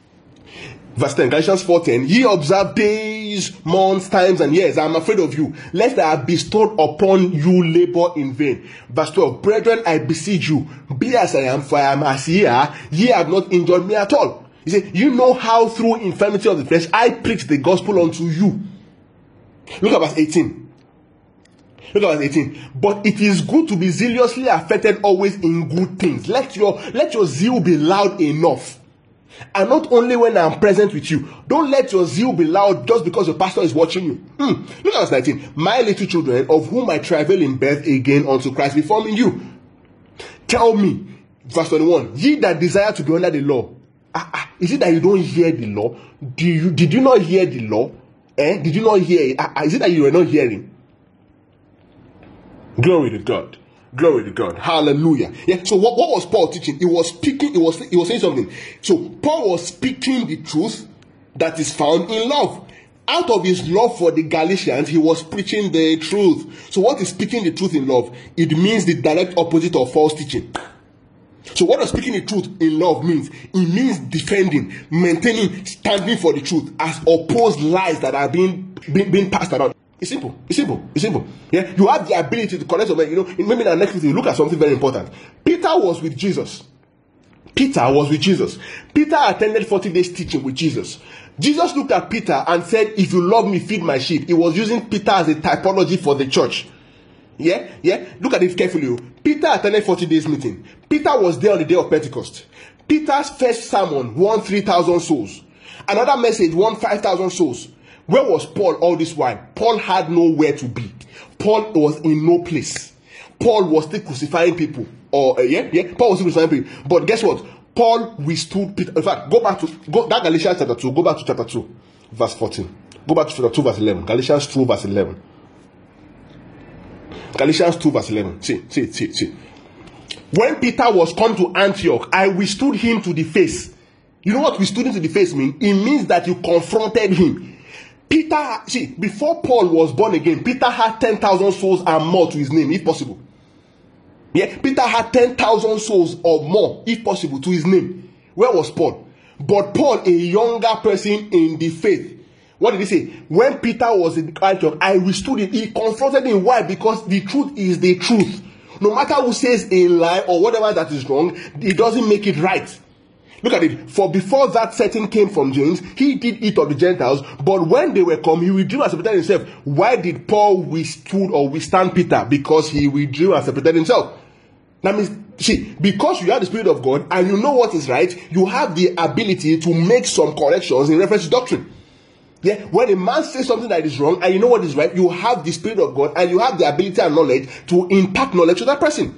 Verse ten, Galatians four ten. Ye observe days, months, times, and years. I am afraid of you, lest I have bestowed upon you labor in vain. Verse twelve. Brethren, I beseech you, be as I am, for I am as ye are. Ye have not injured me at all. He said, you know how through infirmity of the flesh I preach the gospel unto you. Look at verse eighteen. Look at verse eighteen. But it is good to be zealously affected always in good things. Let your let your zeal be loud enough. And not only when I am present with you. Don't let your zeal be loud just because your pastor is watching you. Hmm. Look at verse nineteen. My little children, of whom I travail in birth again unto Christ be formed in you. Tell me, verse twenty-one. Ye that desire to be under the law. Ah, ah, is it that you don't hear the law? Do you did you not hear the law? Eh? Did you not hear it? Ah, ah, is it that you were not hearing? Glory to God. Glory to God. Hallelujah. Yeah. So what, what was Paul teaching? He was speaking, he was he was saying something. So Paul was speaking the truth that is found in love. Out of his love for the Galatians, he was preaching the truth. So what is speaking the truth in love? It means the direct opposite of false teaching. So what does speaking the truth in love means? It means defending, maintaining, standing for the truth as opposed lies that are being, being, being passed around. It's simple. It's simple. It's simple. Yeah, you have the ability to correct something. You know, maybe in our next video, look at something very important. Peter was with Jesus. Peter was with Jesus. Peter attended forty days teaching with Jesus. Jesus looked at Peter and said, if you love me, feed my sheep. He was using Peter as a typology for the church. Yeah, yeah. Look at it carefully. Peter attended forty days meeting. Peter was there on the day of Pentecost. Peter's first sermon won three thousand souls. Another message won five thousand souls. Where was Paul all this while? Paul had nowhere to be. Paul was in no place. Paul was still crucifying people. Or uh, yeah, yeah. Paul was still crucifying people. But guess what? Paul withstood Peter. In fact, go back to go that Galatians chapter two. Go back to chapter two, verse fourteen. Go back to chapter two, verse eleven. Galatians two, verse eleven. Galatians two, verse eleven. See, see, see, see. When Peter was come to Antioch, I withstood him to the face. You know what withstood him to the face means? It means that you confronted him. Peter, see, before Paul was born again, Peter had ten thousand souls and more to his name, if possible. Yeah, Peter had ten thousand souls or more, if possible, to his name. Where was Paul? But Paul, a younger person in the faith, what did he say? When Peter was in Antioch, I withstood him. He confronted him. Why? Because the truth is the truth. No matter who says a lie or whatever that is wrong, it doesn't make it right. Look at it. For before that setting came from James, he did eat of the Gentiles, but when they were come, he withdrew and separated himself. Why did Paul withstood or withstand Peter? Because he withdrew and separated himself. That means, see, because you have the Spirit of God and you know what is right, you have the ability to make some corrections in reference to doctrine. Yeah, when a man says something that is wrong and you know what is right, you have the Spirit of God and you have the ability and knowledge to impart knowledge to that person.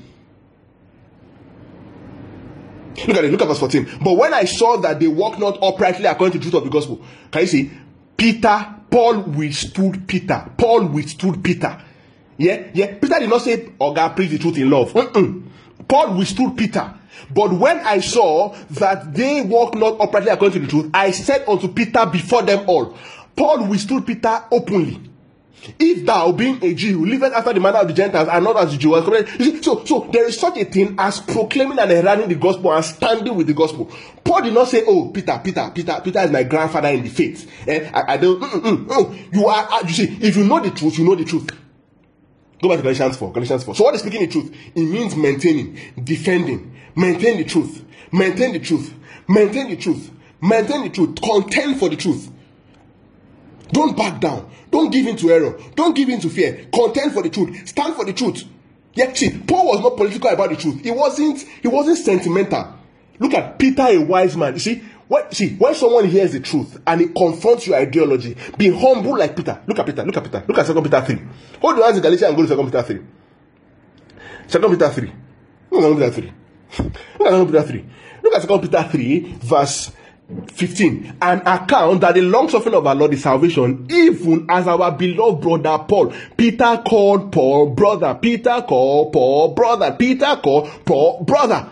Look at it, look at verse fourteen. But when I saw that they walk not uprightly according to the truth of the gospel, can you see? Peter, Paul withstood Peter. Paul withstood Peter. Yeah, yeah. Peter did not say, oh God, preach the truth in love. Mm-mm. Paul withstood Peter. But when I saw that they walk not uprightly according to the truth, I said unto Peter before them all. Paul withstood Peter openly. If thou, being a Jew, livest after the manner of the Gentiles and not as the Jews, you see, so so there is such a thing as proclaiming and heralding the gospel and standing with the gospel. Paul did not say, "Oh, Peter, Peter, Peter, Peter is my grandfather in the faith." Eh, I, I don't. Mm, mm, mm. You are. You see, if you know the truth, you know the truth. Go back to Galatians four. Galatians four. So what is speaking the truth? It means maintaining, defending, maintain the truth, maintain the truth, maintain the truth, maintain the truth, contend for the truth. Don't back down. Don't give in to error. Don't give in to fear. Contend for the truth. Stand for the truth. Yeah, see, Paul was not political about the truth. He wasn't. He wasn't sentimental. Look at Peter, a wise man. You see, what? See, when someone hears the truth and it confronts your ideology, be humble like Peter. Look at Peter. Look at Peter. Look at Second Peter three. Hold your hands in Galatians and go to Second Peter three. Second Peter three. Look at Second Peter three. Look at Second Peter three. Look at Second Peter three, verse fifteen. An account that the long suffering of our Lord is salvation, even as our beloved brother Paul. Peter called Paul brother. Peter called Paul brother. Peter called Paul brother.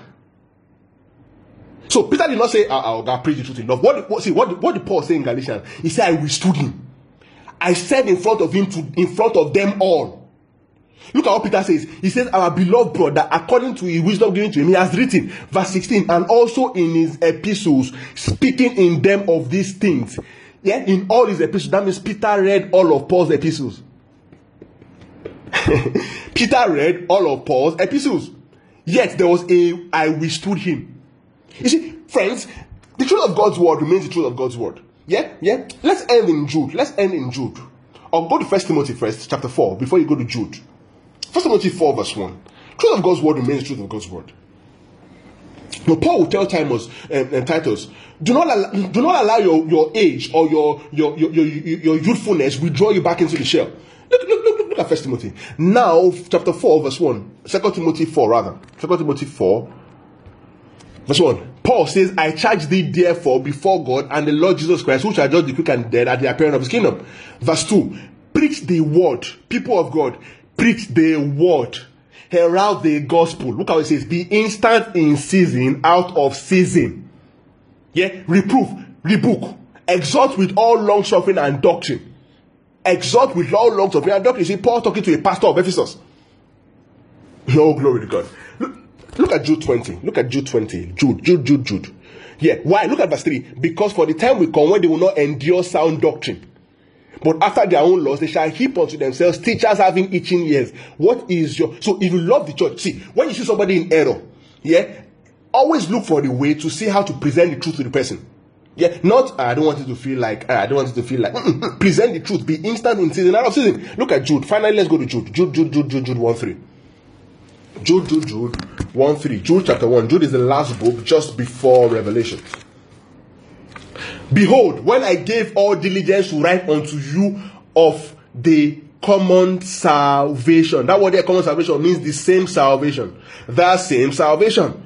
So Peter did not say, "I'll God preach the truth in love." What, what see what, what did Paul say in Galatians? He said, "I withstood him. I said in front of him to in front of them all." Look at what Peter says. He says, "Our beloved brother, according to his wisdom given to him, he has written," verse sixteen, "and also in his epistles, speaking in them of these things." Yeah, in all his epistles. That means Peter read all of Paul's epistles. Peter read all of Paul's epistles. Yet there was a, "I withstood him." You see, friends, the truth of God's word remains the truth of God's word. Yeah, yeah. Let's end in Jude. Let's end in Jude. Or go to First Timothy first, chapter four, before you go to Jude. First Timothy four, verse one. Truth of God's word remains the truth of God's word. Now, Paul will tell Titus, um, and Titus, do not allow, do not allow your, your age or your, your, your, your, your youthfulness withdraw you back into the shell. Look, look, look, look at First Timothy. Now, chapter four, verse one. Second Timothy four, rather. Second Timothy four, verse one. Paul says, "I charge thee therefore before God and the Lord Jesus Christ, who shall judge the quick and dead at the appearing of his kingdom." Verse two. Preach the word, people of God. Preach the word. Herald the gospel. Look how it says, "Be instant in season, out of season." Yeah, reproof, rebuke, exhort with all long suffering and doctrine. Exhort with all long suffering and doctrine. You see, Paul talking to a pastor of Ephesus. No, glory to God. Look, look at Jude twenty. Look at Jude twenty. Jude, Jude, Jude, Jude. Yeah, why? Look at verse three. "Because for the time will come when they will not endure sound doctrine, but after their own laws, they shall heap unto themselves teachers having itching ears." What is your... So if you love the church, see, when you see somebody in error, yeah, always look for the way to see how to present the truth to the person. Yeah, not, "I don't want you to feel like, I don't want you to feel like." Mm-mm. Present the truth. Be instant in season, out of season. Look at Jude. Finally, let's go to Jude. Jude, Jude, Jude, Jude, Jude one three. Jude, Jude, Jude one three. Jude chapter one. Jude is the last book just before Revelation. "Behold, when I gave all diligence to write unto you of the common salvation." That word there, common salvation, means the same salvation. That same salvation.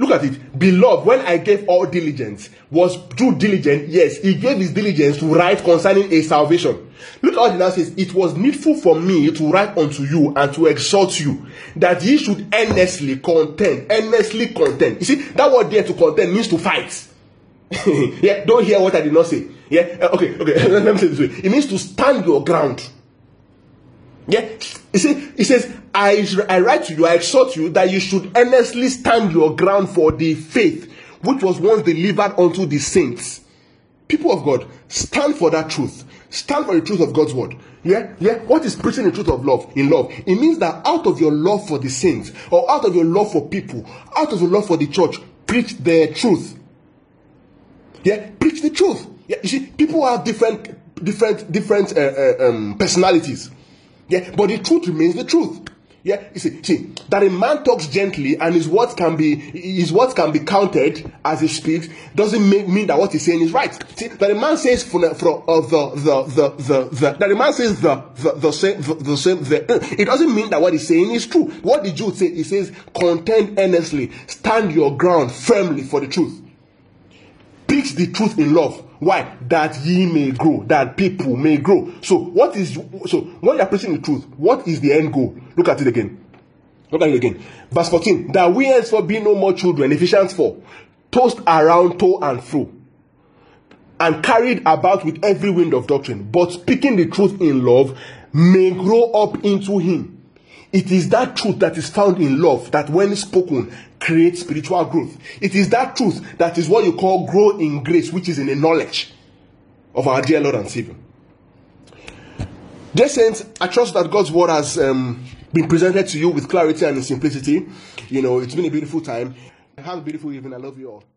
Look at it. Beloved, when I gave all diligence, was through diligence? Yes, he gave his diligence to write concerning a salvation. Look at what he now says. It was needful for me to write unto you and to exhort you that ye should earnestly contend. Earnestly contend. You see, that word there to contend means to fight. Yeah, don't hear what I did not say. Yeah, uh, okay, okay. Let me say it this way. It means to stand your ground. Yeah, you see, it says, I, I write to you, I exhort you that you should earnestly stand your ground for the faith which was once delivered unto the saints. People of God, stand for that truth. Stand for the truth of God's word. Yeah, yeah. What is preaching the truth of love? In love, it means that out of your love for the saints, or out of your love for people, out of your love for the church, preach the truth. Yeah, preach the truth. Yeah, you see, people have different, different, different uh, uh, um, personalities. Yeah, but the truth remains the truth. Yeah, you see, see that a man talks gently and his words can be his words can be counted as he speaks doesn't make, mean that what he's saying is right. See, that a man says from the from uh, the, the the the the that a man says the the the same the, the same the, it doesn't mean that what he's saying is true. What did Jude say? He says, "Contend earnestly, stand your ground firmly for the truth. Preach the truth in love." Why? That ye may grow, that people may grow. So what is so when you are preaching the truth, what is the end goal? Look at it again. Look at it again. Verse fourteen. That we henceforth be no more children, Ephesians four, tossed around to and fro, and carried about with every wind of doctrine, but speaking the truth in love, may grow up into him. It is that truth that is found in love that when spoken creates spiritual growth. It is that truth that is what you call grow in grace, which is in the knowledge of our dear Lord and Savior. Dear saints, I trust that God's word has um, been presented to you with clarity and simplicity. You know, it's been a beautiful time. Have a beautiful evening. I love you all.